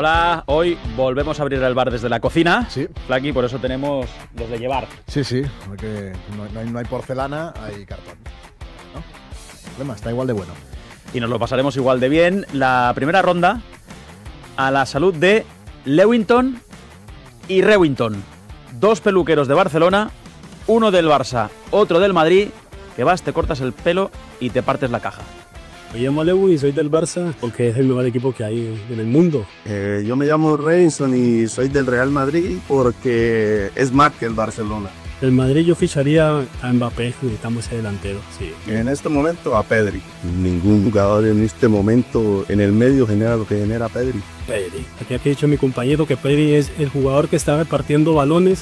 Hola, hoy volvemos a abrir el bar desde la cocina. Sí. Flaky, por eso tenemos los de llevar. Sí, porque no hay porcelana, hay cartón. ¿No? No hay problema, está igual de bueno. Y nos lo pasaremos igual de bien. La primera ronda a la salud de Lewington y Rewington. Dos peluqueros de Barcelona, uno del Barça, otro del Madrid, que vas, te cortas el pelo y te partes la caja. Me llamo Lewu y soy del Barça porque es el mejor equipo que hay en el mundo. Yo me llamo Rewington y soy del Real Madrid porque es más que el Barcelona. Del Madrid yo ficharía a Mbappé, necesitamos ese delantero, sí. En este momento a Pedri. Ningún jugador en este momento en el medio genera lo que genera Pedri. Pedri. Aquí ha dicho mi compañero que Pedri es el jugador que está repartiendo balones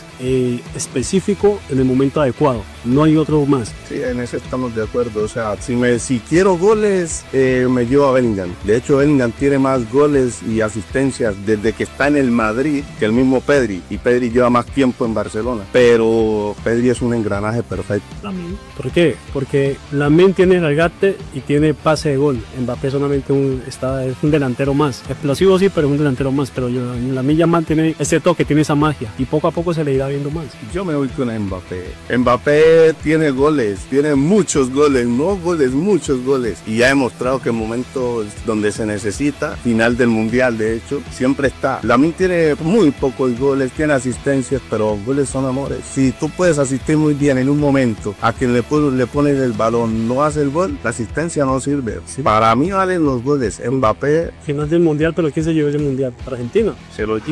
específico en el momento adecuado. No hay otro más. Sí, en eso estamos de acuerdo. O sea, si quiero goles, me llevo a Bellingham. De hecho, Bellingham tiene más goles y asistencias desde que está en el Madrid que el mismo Pedri. Y Pedri lleva más tiempo en Barcelona. Pero Pedri es un engranaje perfecto. ¿Por qué? Porque Lamine tiene regate y tiene pase de gol. Mbappé solamente es un delantero más. Explosivo sí, pero es un delantero más. Pero Lamine Yamal tiene ese toque, tiene esa magia. Y poco a poco se le irá viendo más. Yo me voy con Mbappé. Mbappé tiene goles, tiene muchos goles, muchos goles. Y ya ha demostrado que en momentos donde se necesita, final del Mundial de hecho, siempre está. Lamine tiene muy pocos goles, tiene asistencias, pero goles son amores. Si tú puedes asistir muy bien en un momento, a quien le pones el balón, no hace el gol, la asistencia no sirve. Sí. Para mí valen los goles. Mbappé. Final del Mundial, pero ¿quién se llevó el Mundial? Argentina. Se lo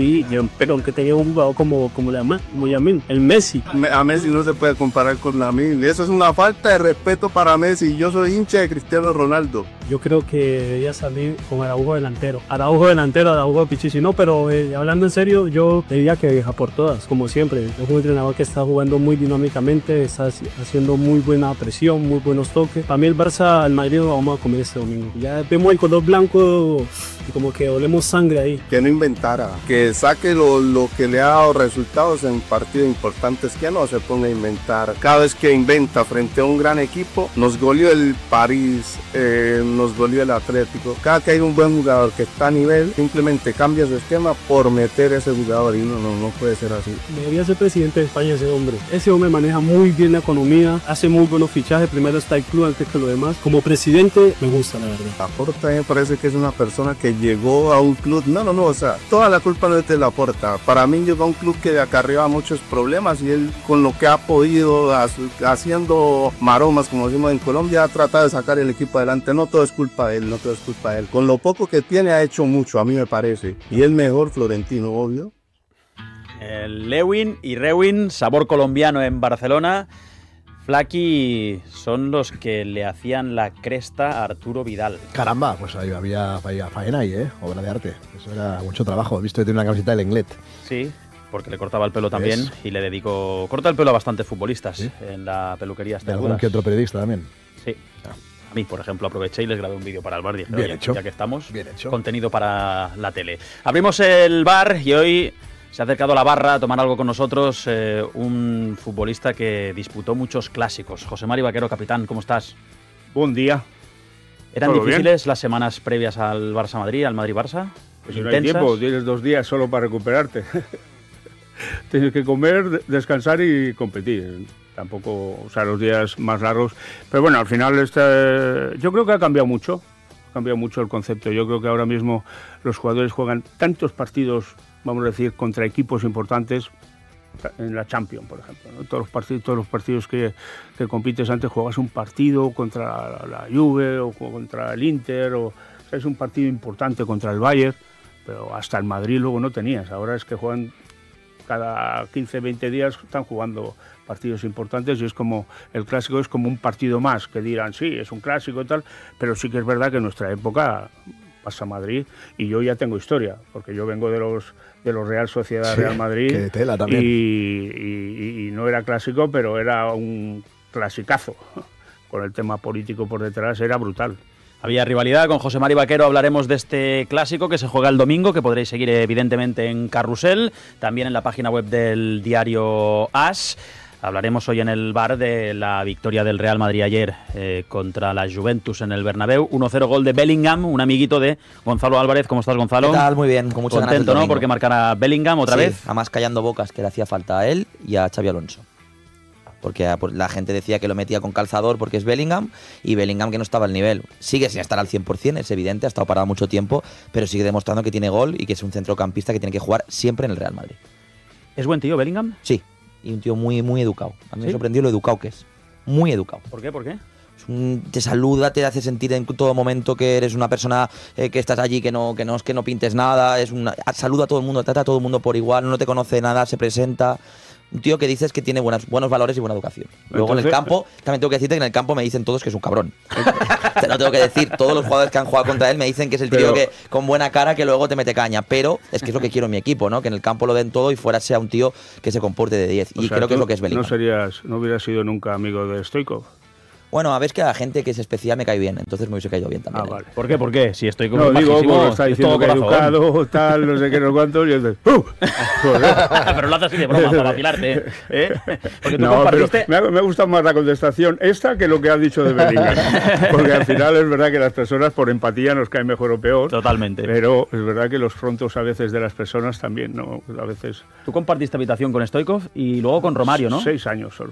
pero que tenía un jugador como Yamin, el Messi. A Messi no se puede comparar con Lamine. Eso es una falta de respeto para Messi. Yo soy hincha de Cristiano Ronaldo. Yo creo que debería salir con Araujo delantero. Araujo Pichichi. No, pero hablando en serio, yo diría que deja por todas, como siempre. Es un entrenador que está jugando muy dinámicamente, está haciendo muy buena presión, muy buenos toques. Para mí el Barça, el Madrid lo vamos a comer este domingo. Ya vemos el color blanco y como que olemos sangre ahí. Que no inventara, que saque lo que le ha dado resultados en partidos importantes, que no se ponga a inventar. Cada vez que inventa frente a un gran equipo, nos goleó el París, nos goleó el Atlético. Cada que hay un buen jugador que está a nivel, simplemente cambia su esquema por meter ese jugador y no puede ser así. Debería ser presidente de España ese hombre. Ese hombre maneja muy bien la economía, hace muy buenos fichajes, primero está el club antes que lo demás. Como presidente me gusta, la verdad. Laporta me parece que es una persona que llegó a un club, o sea, toda la culpa no es de Laporta. Para mí llegó a un club que acarreaba muchos problemas y él con lo que ha podido, haciendo maromas, como decimos en Colombia, ha tratado de sacar el equipo adelante. No todo es culpa de él, Con lo poco que tiene ha hecho mucho, a mí me parece. Y es mejor Florentino, obvio. Lewin y Rewin, sabor colombiano en Barcelona. Flaky son los que le hacían la cresta a Arturo Vidal. Caramba, pues ahí había faena ahí, obra de arte. Eso era mucho trabajo. He visto que tiene una camiseta del Englet. Sí, porque le cortaba el pelo también y le dedicó... Corta el pelo a bastantes futbolistas, ¿sí? En la peluquería. Y algún que otro periodista también. Sí. A mí, por ejemplo, aproveché y les grabé un vídeo para el bar. Dije, bien hecho. Ya que estamos, bien hecho. Contenido para la tele. Abrimos el bar y hoy se ha acercado a la barra a tomar algo con nosotros un futbolista que disputó muchos clásicos. José Mari Vaquero, capitán, ¿cómo estás? Buen día. ¿Eran difíciles las semanas previas al Barça-Madrid, al Madrid-Barça? Pues no hay tiempo, tienes 2 días solo para recuperarte. Tienes que comer, descansar y competir. Tampoco, o sea, los días más largos. Pero bueno, al final yo creo que ha cambiado mucho. Ha cambiado mucho el concepto. Yo creo que ahora mismo los jugadores juegan tantos partidos, vamos a decir, contra equipos importantes, en la Champions, por ejemplo, ¿no? Todos los partidos que compites antes, juegas un partido contra la Juve o contra el Inter, o sea, es un partido importante contra el Bayern, pero hasta el Madrid luego no tenías. Ahora es que juegan cada 15, 20 días, están jugando partidos importantes y es como, el clásico es como un partido más, que dirán, sí, es un clásico y tal, pero sí que es verdad que en nuestra época pasa Madrid y yo ya tengo historia, porque yo vengo de los Real Sociedad, sí, Real Madrid, que tela también. Y no era clásico, pero era un clasicazo, con el tema político por detrás, era brutal. Había rivalidad con José Mari Vaquero, hablaremos de este clásico que se juega el domingo, que podréis seguir evidentemente en Carrusel, también en la página web del diario AS. Hablaremos hoy en el bar de la victoria del Real Madrid ayer contra la Juventus en el Bernabéu. 1-0 gol de Bellingham, un amiguito de Gonzalo Álvarez. ¿Cómo estás, Gonzalo? ¿Qué tal? Muy bien, con muchas ganas del Contento, ¿no? domingo. Porque marcará Bellingham otra vez. Además callando bocas, que le hacía falta a él y a Xabi Alonso. Porque la gente decía que lo metía con calzador porque es Bellingham, y Bellingham que no estaba al nivel. Sigue sin estar al 100%, es evidente, ha estado parado mucho tiempo, pero sigue demostrando que tiene gol y que es un centrocampista que tiene que jugar siempre en el Real Madrid. ¿Es buen tío Bellingham? Sí, y un tío muy, muy educado. A mí ¿Sí? me sorprendió lo educado que es. Muy educado. ¿Por qué? ¿Por qué? Te saluda, te hace sentir en todo momento que eres una persona que estás allí, que no pintes nada, saluda a todo el mundo, trata a todo el mundo por igual, no te conoce nada, se presenta. Un tío que dices que tiene buenos valores y buena educación. Luego en el campo, también tengo que decirte que en el campo me dicen todos que es un cabrón. Te lo tengo que decir, todos los jugadores que han jugado contra él me dicen que es el tío que con buena cara que luego te mete caña. Pero es que es lo que quiero en mi equipo, ¿no? Que en el campo lo den todo y fuera sea un tío que se comporte de 10. Y creo que es lo que es Bellingham. No hubieras sido nunca amigo de Stoichkov. Bueno, a ver, que a la gente que es especial me cae bien, entonces me hubiese caído bien también. Vale. ¿Por qué? ¿Por qué? Si estoy como No, digo, majísimo, como está es diciendo todo que corazón. educado, tal, no sé qué, no sé cuánto, y es de... Pero lo haces así de broma, para vacilarte, ¿eh? Porque tú No, compartiste... pero me ha gustado más la contestación esta que lo que has dicho de Bellingham. Porque al final es verdad que las personas por empatía nos caen mejor o peor. Totalmente. Pero es verdad que los frontos a veces de las personas también, ¿no? A veces... Tú compartiste habitación con Stoichkov y luego con Romario, ¿no? 6 años solo.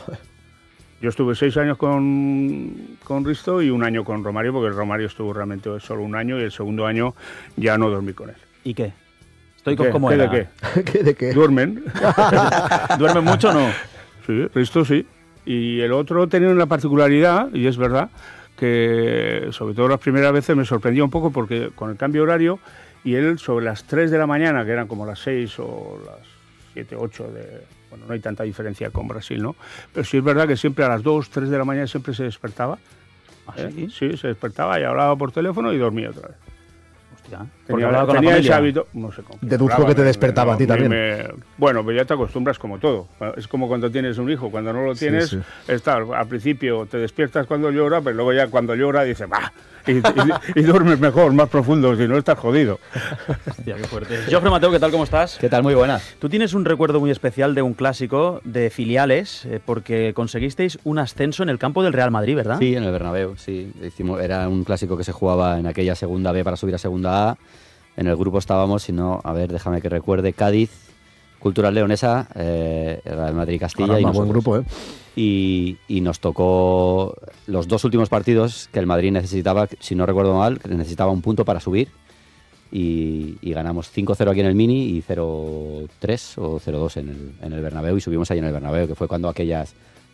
Yo estuve 6 años con Risto y 1 año con Romario, porque Romario estuvo realmente solo 1 año y el segundo año ya no dormí con él. ¿Y qué? ¿Stoichkov cómo era? ¿De qué? ¿De qué? ¿Duermen? ¿Duermen mucho o no? Sí, Risto sí. Y el otro tenía una particularidad, y es verdad, que sobre todo las primeras veces me sorprendió un poco porque con el cambio horario, y él sobre las 3 de la mañana, que eran como las 6 o las 7, 8 de... Bueno, no hay tanta diferencia con Brasil, ¿no? Pero sí es verdad que siempre a las 2, 3 de la mañana siempre se despertaba. ¿Ah, sí? Sí, se despertaba y hablaba por teléfono y dormía otra vez. Hostia. Porque hablaba con la tenía ese familia. hábito, no sé cómo. Deduzco hablaba, que te despertaba a ti también. Bueno, pues ya te acostumbras como todo. Es como cuando tienes un hijo. Cuando no lo tienes, Sí. al principio te despiertas cuando llora, pero luego ya cuando llora dices, ¡bah! Y duermes mejor, más profundo, si no estás jodido. Hostia, qué fuerte. Jofre Mateu, ¿qué tal? ¿Cómo estás? ¿Qué tal? Muy buenas. Tú tienes un recuerdo muy especial de un clásico de filiales porque conseguisteis un ascenso en el campo del Real Madrid, ¿verdad? Sí, en el Bernabéu, sí. Era un clásico que se jugaba en aquella segunda B para subir a segunda A. En el grupo estábamos, si no, a ver, déjame que recuerde, Cádiz, Cultural Leonesa, Real Madrid Castilla y Caramba, buen nosotros. grupo, ¿eh? Y nos tocó los 2 últimos partidos que el Madrid necesitaba, si no recuerdo mal, que necesitaba un punto para subir. Y ganamos 5-0 aquí en el Mini y 0-3 o 0-2 en el Bernabéu, y subimos ahí en el Bernabéu, que fue cuando aquello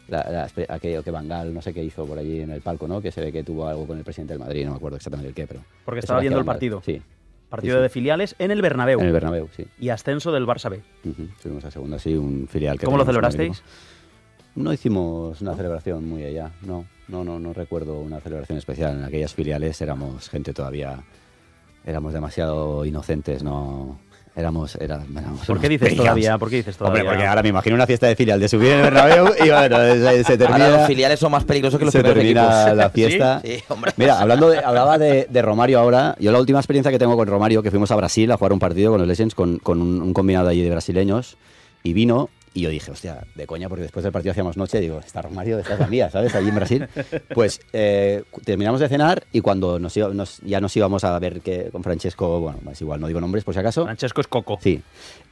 que Van Gaal no sé qué hizo por allí en el palco, ¿no? Que se ve que tuvo algo con el presidente del Madrid, no me acuerdo exactamente el qué, pero... Porque eso estaba lo hacía viendo el Van Gaal. partido. Sí. Partido Sí. de filiales en el Bernabéu. En el Bernabéu, sí. Y ascenso del Barça B. Subimos a segunda, sí, un filial que... ¿Cómo lo teníamos en el celebrasteis? equipo. No hicimos una celebración muy allá, no recuerdo una celebración especial. En aquellas filiales éramos gente todavía... Éramos demasiado inocentes, no... Éramos ¿Por qué dices todavía? ¿Por qué dices todavía? Hombre, porque ahora me imagino una fiesta de filial de subir en el Bernabéu y bueno, se termina... Ahora los filiales son más peligrosos que los se primeros termina equipos. la fiesta. Sí, hombre. Mira, hablaba de Romario ahora. Yo la última experiencia que tengo con Romario, que fuimos a Brasil a jugar un partido con los Legends, con un combinado allí de brasileños, y vino, y yo dije, hostia, de coña, porque después del partido hacíamos noche, digo, está Romario, esta es la mía, ¿sabes? Allí en Brasil. Pues terminamos de cenar y cuando ya nos íbamos a ver con Francesco, bueno, es igual, no digo nombres por si acaso. Francesco es Coco. Sí.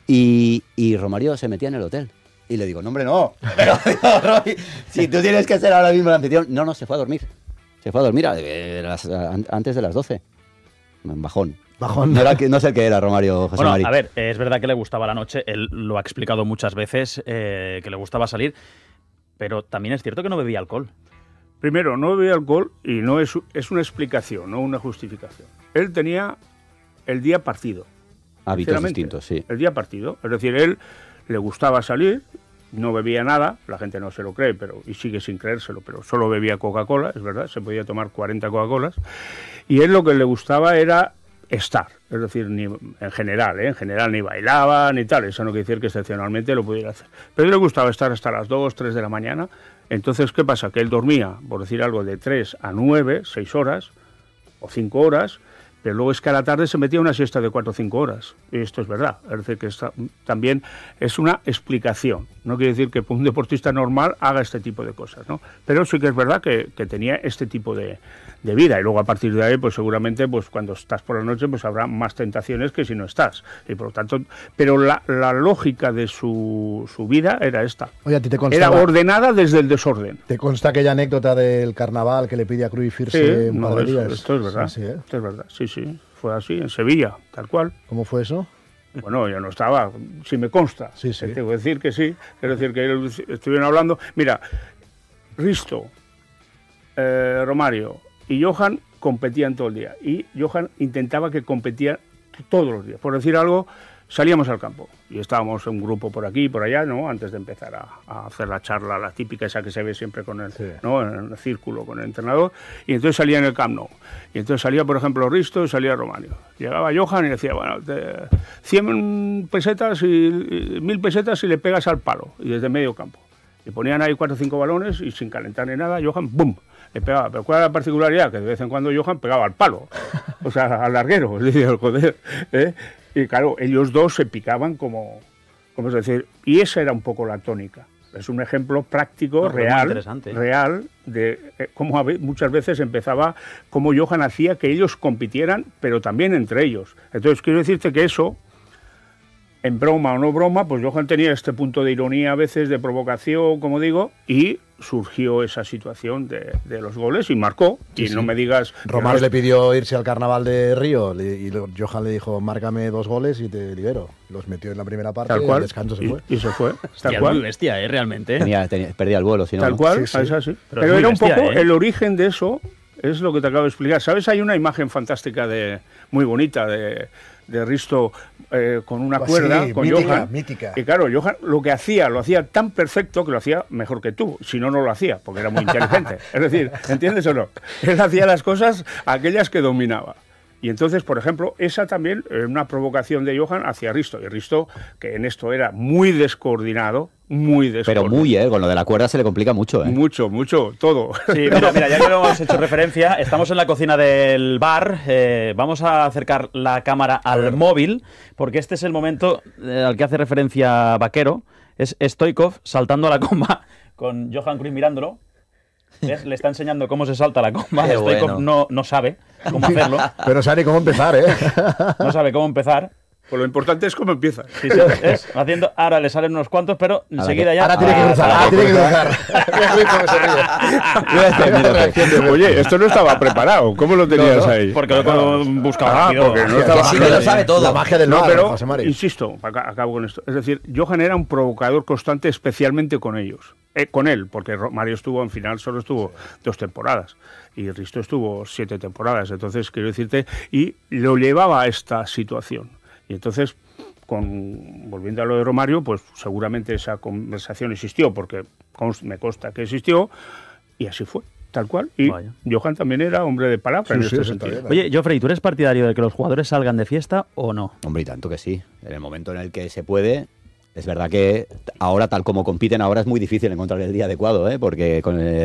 Y Romario se metía en el hotel. Y le digo, no, hombre, no. Pero, Roy, si tú tienes que ser ahora mismo el anfitrión. No, se fue a dormir. Se fue a dormir antes de las 12. Bajón. No sé qué era Romario, José Bueno, Mari. a ver, es verdad que le gustaba la noche, él lo ha explicado muchas veces, que le gustaba salir, pero también es cierto que no bebía alcohol. Primero, no bebía alcohol y no es una explicación, no una justificación. Él tenía el día partido. Hábitos Sinceramente, distintos, sí. El día partido. Es decir, él le gustaba salir, no bebía nada, la gente no se lo cree, y sigue sin creérselo, pero solo bebía Coca-Cola, es verdad, se podía tomar 40 Coca-Colas. Y él lo que le gustaba era estar, es decir, en general ni bailaba ni tal, eso no quiere decir que excepcionalmente lo pudiera hacer. Pero a él le gustaba estar hasta las 2, 3 de la mañana. Entonces, ¿qué pasa? Que él dormía, por decir algo, de 3 a 9, 6 horas o 5 horas, pero luego es que a la tarde se metía una siesta de 4 o 5 horas. Y esto es verdad. Es decir, que también es una explicación. No quiere decir que un deportista normal haga este tipo de cosas, ¿no? Pero sí que es verdad que tenía este tipo de vida. Y luego a partir de ahí, pues seguramente, pues cuando estás por la noche, pues habrá más tentaciones que si no estás. Y por lo tanto, pero la lógica de su vida era esta. Oye, ¿a ti te Era constaba, ordenada desde el desorden. te consta aquella anécdota del carnaval que le pide a Cruyff irse un par de días? Esto es verdad. Sí, sí, ¿eh? Esto es verdad. Sí, fue así, en Sevilla, tal cual. ¿Cómo fue eso? Bueno, yo no estaba, si me consta. Sí, sí. Tengo que decir que sí, quiero decir que ellos estuvieron hablando. Mira, Risto, Romario y Johan competían todo el día. Y Johan intentaba que competía todos los días. Por decir algo, salíamos al campo y estábamos en un grupo por aquí y por allá, ¿no? Antes de empezar a hacer la charla, la típica esa que se ve siempre con el, ¿no? En el círculo con el entrenador. Y entonces salía en el Camp Nou. Y entonces salía, por ejemplo, Risto y salía Romario. Llegaba Johan y decía, bueno, 100 pesetas y 1000 pesetas si le pegas al palo. Y desde medio campo. Y ponían ahí 4 o 5 balones y sin calentar ni nada, Johan, ¡bum!, le pegaba. Pero ¿cuál era la particularidad? Que de vez en cuando Johan pegaba al palo. O sea, al larguero, es decir, joder, ¿eh? Y claro, ellos dos se picaban como es decir, y esa era un poco la tónica. Es un ejemplo práctico, real, de cómo muchas veces empezaba, cómo Johan hacía que ellos compitieran, pero también entre ellos. Entonces, quiero decirte que eso, en broma o no broma, pues Johan tenía este punto de ironía a veces, de provocación, como digo, y surgió esa situación de los goles y marcó. Sí, y no me digas... Romario le pidió irse al carnaval de Río y Johan le dijo, márcame 2 goles y te libero. Los metió en la primera parte y al descanso se fue. Y se fue. Tal cual. Muy bestia, realmente. Perdía el vuelo, si no. Tal cual, sí. Es así. Pero era bestia, un poco el origen de eso, es lo que te acabo de explicar. ¿Sabes? Hay una imagen fantástica, muy bonita, de Risto con una cuerda, con mítica, Johan. Mítica. Y claro, Johan lo hacía tan perfecto que lo hacía mejor que tú. Si no, no lo hacía, porque era muy inteligente. Es decir, ¿entiendes o no? Él hacía las cosas aquellas que dominaba. Y entonces, por ejemplo, esa también era una provocación de Johan hacia Risto. Y Risto, que en esto era muy descoordinado. Pero con lo de la cuerda se le complica mucho, Mucho, todo. Sí, mira, ya que lo hemos hecho referencia, estamos en la cocina del bar, vamos a acercar la cámara al móvil, porque este es el momento al que hace referencia Vaquero, es Stoichkov saltando a la comba con Johan Cruyff mirándolo. ¿Ves? Le está enseñando cómo se salta la comba. Stoichkov no sabe cómo hacerlo. Pero sabe cómo empezar, No sabe cómo empezar. Pues lo importante es cómo empieza. Sí, es haciendo. Ahora le salen unos cuantos, pero enseguida ya. Ahora tiene que cruzar. Oye, esto no estaba preparado. ¿Cómo lo tenías ahí? Porque lo buscaba. Porque no estaba. Sí, que lo sabe todo. La magia del mar, José Mario. Insisto, acabo con esto. Es decir, Johan era un provocador constante, especialmente con ellos. Con él, porque Mario estuvo, en final, solo estuvo 2 temporadas. Y Risto estuvo 7 temporadas. Entonces, quiero decirte, y lo llevaba a esta situación. Y entonces, volviendo a lo de Romario, pues seguramente esa conversación existió, porque me consta que existió, y así fue, tal cual. Y vaya. Johan también era hombre de palabra en este sentido. Oye, Jofrey, ¿tú eres partidario de que los jugadores salgan de fiesta o no? Hombre, y tanto que sí. En el momento en el que se puede... Es verdad que ahora, tal como compiten ahora, es muy difícil encontrar el día adecuado, porque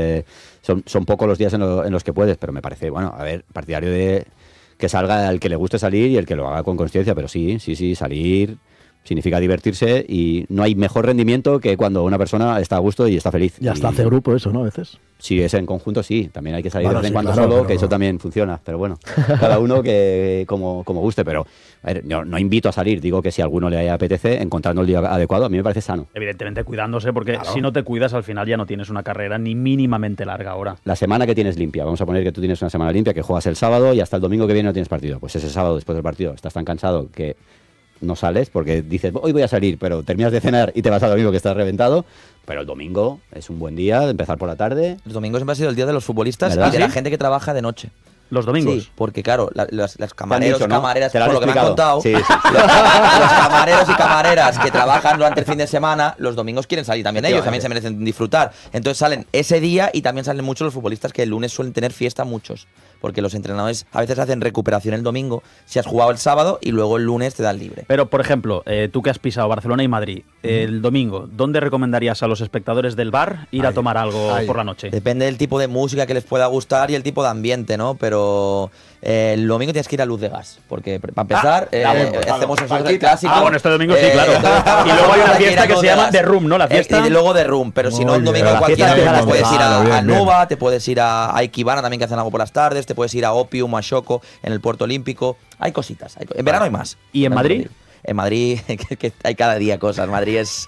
son pocos los días en los que puedes, pero me parece, partidario de que salga el que le guste salir y el que lo haga con consciencia, pero sí, salir significa divertirse y no hay mejor rendimiento que cuando una persona está a gusto y está feliz. Y hasta hace grupo eso, ¿no? A veces. Si es en conjunto, sí. También hay que salir de vez en cuando solo, que eso también funciona. Pero bueno, cada uno que como guste. Pero a ver, no invito a salir. Digo que si a alguno le apetece, encontrando el día adecuado, a mí me parece sano. Evidentemente cuidándose, porque si no te cuidas, al final ya no tienes una carrera ni mínimamente larga ahora. La semana que tienes limpia. Vamos a poner que tú tienes una semana limpia, que juegas el sábado y hasta el domingo que viene no tienes partido. Pues ese sábado, después del partido, estás tan cansado que no sales porque dices, hoy voy a salir, pero terminas de cenar y te vas al domingo que estás reventado. Pero el domingo es un buen día, de empezar por la tarde. El domingo siempre ha sido el día de los futbolistas ¿verdad? Y de la gente que trabaja de noche. ¿Los domingos? Sí, porque claro, los camareros, dicho, ¿no? camareras, ¿Te lo por han lo que me han explicado? contado, Sí. los camareros y camareras que trabajan durante el fin de semana, los domingos quieren salir también ellos, también se merecen disfrutar. Entonces salen ese día y también salen muchos los futbolistas que el lunes suelen tener fiesta muchos. Porque los entrenadores a veces hacen recuperación el domingo, si has jugado el sábado y luego el lunes te dan libre. Pero, por ejemplo, tú que has pisado Barcelona y Madrid, el domingo, ¿dónde recomendarías a los espectadores del bar ir a tomar algo por la noche? Depende del tipo de música que les pueda gustar y el tipo de ambiente, ¿no? Pero pero el domingo tienes que ir a Luz de Gas, porque para empezar hacemos el clásico. Bueno, este domingo sí, claro. Y luego hay una fiesta que se llama The Room, ¿no? La fiesta. Y luego The Room, pero si no, el domingo cualquiera te puedes ir a Nova, te puedes ir a Ikibana también, que hacen algo por las tardes, te puedes ir a Opium, a Shoko, en el Puerto Olímpico. Hay cositas. En verano hay más. ¿Y en Madrid? En Madrid que hay cada día cosas. Madrid es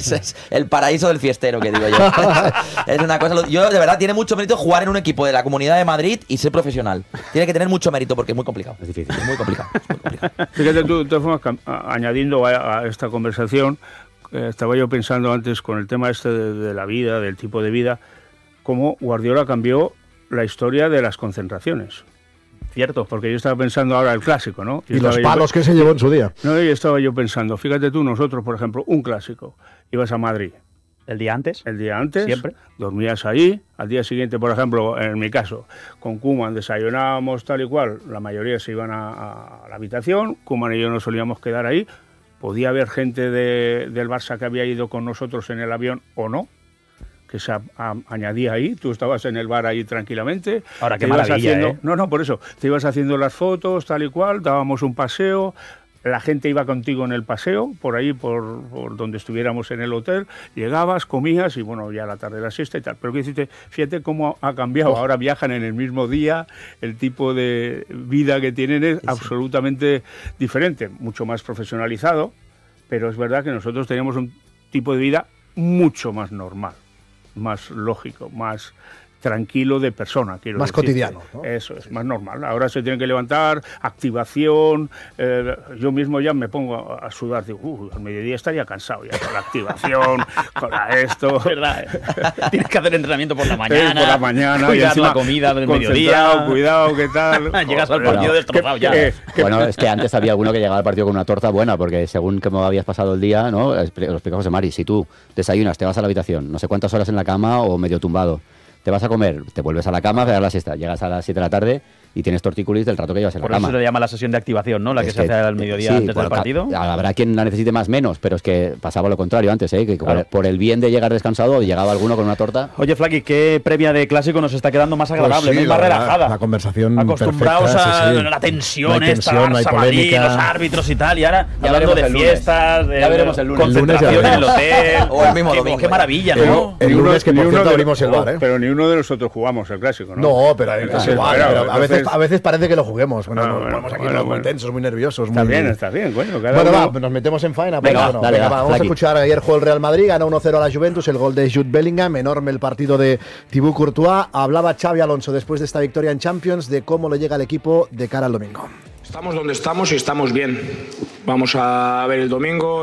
el paraíso del fiestero, que digo yo. Es una cosa. Yo, de verdad, tiene mucho mérito jugar en un equipo de la Comunidad de Madrid y ser profesional. Tiene que tener mucho mérito porque es muy complicado. Es difícil. Es muy complicado. Fíjate tú, de todas formas, añadiendo a esta conversación, estaba yo pensando antes con el tema este de la vida, del tipo de vida, cómo Guardiola cambió la historia de las concentraciones. Cierto, porque yo estaba pensando ahora el clásico, ¿no? Y los palos que se llevó en su día. No, y estaba yo pensando, fíjate tú, nosotros, por ejemplo, un clásico, ibas a Madrid. ¿El día antes? El día antes, siempre. Dormías ahí, al día siguiente, por ejemplo, en mi caso, con Koeman desayunábamos tal y cual, la mayoría se iban a la habitación, Koeman y yo nos solíamos quedar ahí, podía haber gente del Barça que había ido con nosotros en el avión o no, que se añadía ahí, tú estabas en el bar ahí tranquilamente. Ahora, qué maravilla, No, por eso, te ibas haciendo las fotos, tal y cual, dábamos un paseo, la gente iba contigo en el paseo, por ahí, por donde estuviéramos en el hotel, llegabas, comías y bueno, ya a la tarde la siesta y tal. Pero fíjate cómo ha cambiado, ahora viajan en el mismo día, el tipo de vida que tienen es absolutamente diferente, mucho más profesionalizado, pero es verdad que nosotros teníamos un tipo de vida mucho más normal, más lógico, más tranquilo de persona, quiero más decirte. Cotidiano, ¿no? Eso es más normal. Ahora se tienen que levantar, activación, yo mismo ya me pongo a sudar, digo, al mediodía estaría cansado ya con la activación, con esto, ¿verdad? Tienes que hacer entrenamiento por la mañana, por la mañana, cuidar la comida del mediodía, cuidado, ¿qué tal? Llegas al partido destrozado ya. Bueno, es que antes había alguno que llegaba al partido con una torta buena, porque según cómo habías pasado el día, ¿no? Lo explicaba José Mari, si tú desayunas, te vas a la habitación, no sé cuántas horas en la cama o medio tumbado, te vas a comer, te vuelves a la cama, a la siesta, llegas a las 7 de la tarde y tienes tortícolis del rato que llevas en la cama. Por eso se le llama la sesión de activación, ¿no? La que se hace al mediodía antes del partido. Habrá quien la necesite más menos, pero es que pasaba lo contrario antes, ¿eh? Que claro, por el bien de llegar descansado, llegaba alguno con una torta. Oye, Flaky, ¿qué previa de clásico nos está quedando más agradable, pues sí, más relajada? La conversación acostumbrados perfecta, a sí. la tensión, no hay tensión, no hay polémica. Madrid, los árbitros y tal, y ahora ya hablando de fiestas, ya veremos el lunes. Concentración en el hotel, o el mismo domingo. Qué maravilla, ¿no? El lunes que por cierto abrimos el bar, ¿eh? Pero ni uno de nosotros jugamos el clásico, ¿no? No, pero es igual, pero a veces parece que lo juguemos. Bueno, bueno, vamos aquí bueno, muy tensos, muy nerviosos. Está bien, coño. Bueno, va, nos metemos en faena. Venga, dale, vamos a escuchar. Ayer jugó el Real Madrid, ganó 1-0 a la Juventus, el gol de Jude Bellingham, enorme el partido de Thibaut Courtois. Hablaba Xabi Alonso después de esta victoria en Champions de cómo le llega al equipo de cara al domingo. Estamos donde estamos y estamos bien. Vamos a ver el domingo,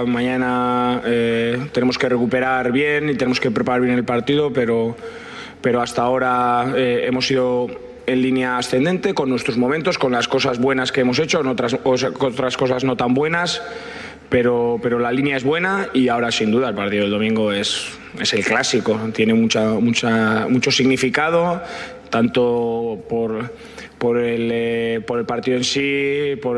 mañana tenemos que recuperar bien y tenemos que preparar bien el partido, pero hasta ahora hemos ido en línea ascendente con nuestros momentos, con las cosas buenas que hemos hecho, otras cosas no tan buenas, pero la línea es buena y ahora sin duda el partido del domingo es el clásico, tiene mucho significado, tanto por el partido en sí, por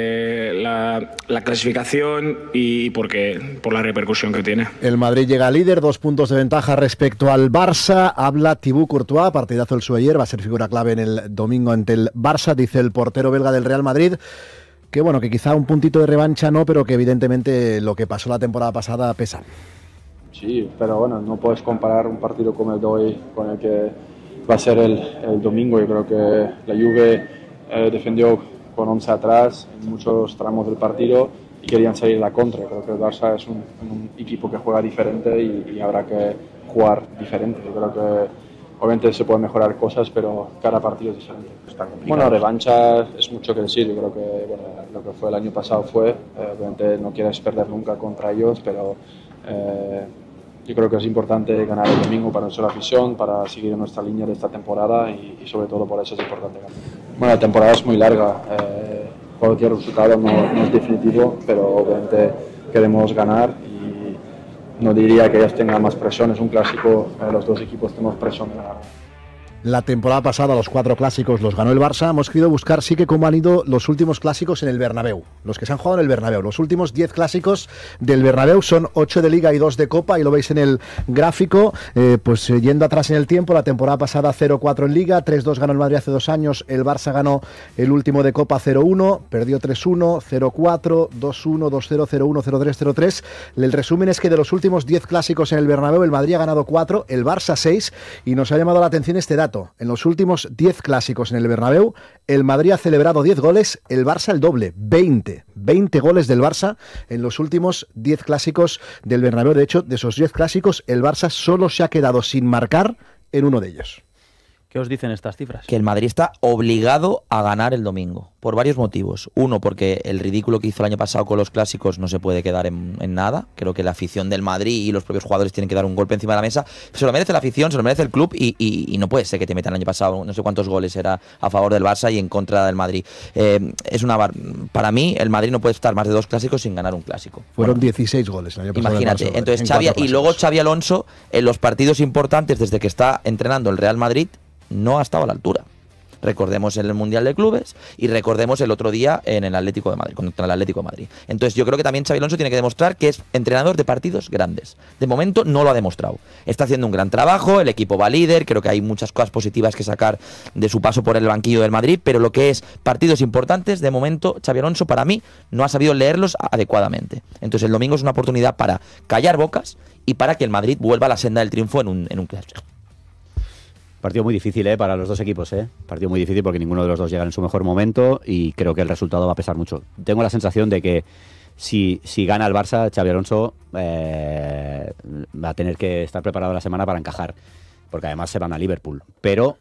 la clasificación y por la repercusión que tiene. El Madrid llega líder, 2 puntos de ventaja respecto al Barça. Habla Thibaut Courtois, partidazo el suyo ayer, va a ser figura clave en el domingo ante el Barça, dice el portero belga del Real Madrid. Que bueno, que quizá un puntito de revancha no, pero que evidentemente lo que pasó la temporada pasada pesa. Sí, pero bueno, no puedes comparar un partido como el de hoy con el que va a ser el domingo. Yo creo que la Juve defendió con 11 atrás en muchos tramos del partido y querían salir a la contra. Creo que el Barça es un equipo que juega diferente y habrá que jugar diferente. Yo creo que obviamente se pueden mejorar cosas, pero cada partido es diferente. Bueno, revancha es mucho que decir. Yo creo que lo que fue el año pasado fue, obviamente no quieres perder nunca contra ellos, pero yo creo que es importante ganar el domingo para nuestra afición, para seguir en nuestra línea de esta temporada y sobre todo por eso es importante ganar. Bueno, la temporada es muy larga, cualquier resultado no es definitivo, pero obviamente queremos ganar y no diría que ellos tengan más presión, es un clásico, los dos equipos tenemos presión de ganar. La temporada pasada los 4 clásicos los ganó el Barça. Hemos querido buscar sí que cómo han ido los últimos clásicos en el Bernabéu, los que se han jugado en el Bernabéu. Los últimos 10 clásicos del Bernabéu son 8 de Liga y 2 de Copa, y lo veis en el gráfico. Yendo atrás en el tiempo, la temporada pasada 0-4 en Liga, 3-2 ganó el Madrid hace 2 años, el Barça ganó el último de Copa 0-1, perdió 3-1, 0-4, 2-1, 2-0, 0-1, 0-3, 0-3. El resumen es que de los últimos 10 clásicos en el Bernabéu, el Madrid ha ganado 4, el Barça 6, y nos ha llamado la atención este dato. En los últimos 10 clásicos en el Bernabéu, el Madrid ha celebrado 10 goles, el Barça el doble, 20 goles del Barça en los últimos 10 clásicos del Bernabéu. De hecho, de esos 10 clásicos, el Barça solo se ha quedado sin marcar en uno de ellos. ¿Qué os dicen estas cifras? Que el Madrid está obligado a ganar el domingo, por varios motivos. Uno, porque el ridículo que hizo el año pasado con los clásicos no se puede quedar en nada. Creo que la afición del Madrid y los propios jugadores tienen que dar un golpe encima de la mesa. Se lo merece la afición, se lo merece el club, y no puede ser que te metan el año pasado no sé cuántos goles era a favor del Barça y en contra del Madrid. Para mí, el Madrid no puede estar más de 2 clásicos sin ganar un clásico. Fueron 16 goles el año pasado. Imagínate. Entonces, luego Xavi Alonso, en los partidos importantes, desde que está entrenando el Real Madrid, no ha estado a la altura. Recordemos en el Mundial de Clubes y recordemos el otro día en el Atlético de Madrid, contra el Atlético de Madrid. Entonces yo creo que también Xabi Alonso tiene que demostrar que es entrenador de partidos grandes. De momento no lo ha demostrado. Está haciendo un gran trabajo, el equipo va líder, creo que hay muchas cosas positivas que sacar de su paso por el banquillo del Madrid, pero lo que es partidos importantes, de momento Xabi Alonso para mí no ha sabido leerlos adecuadamente. Entonces el domingo es una oportunidad para callar bocas y para que el Madrid vuelva a la senda del triunfo en un clásico. Partido muy difícil para los dos equipos. Partido muy difícil porque ninguno de los dos llega en su mejor momento y creo que el resultado va a pesar mucho. Tengo la sensación de que si gana el Barça, Xabi Alonso va a tener que estar preparado la semana para encajar, porque además se van a Liverpool. Pero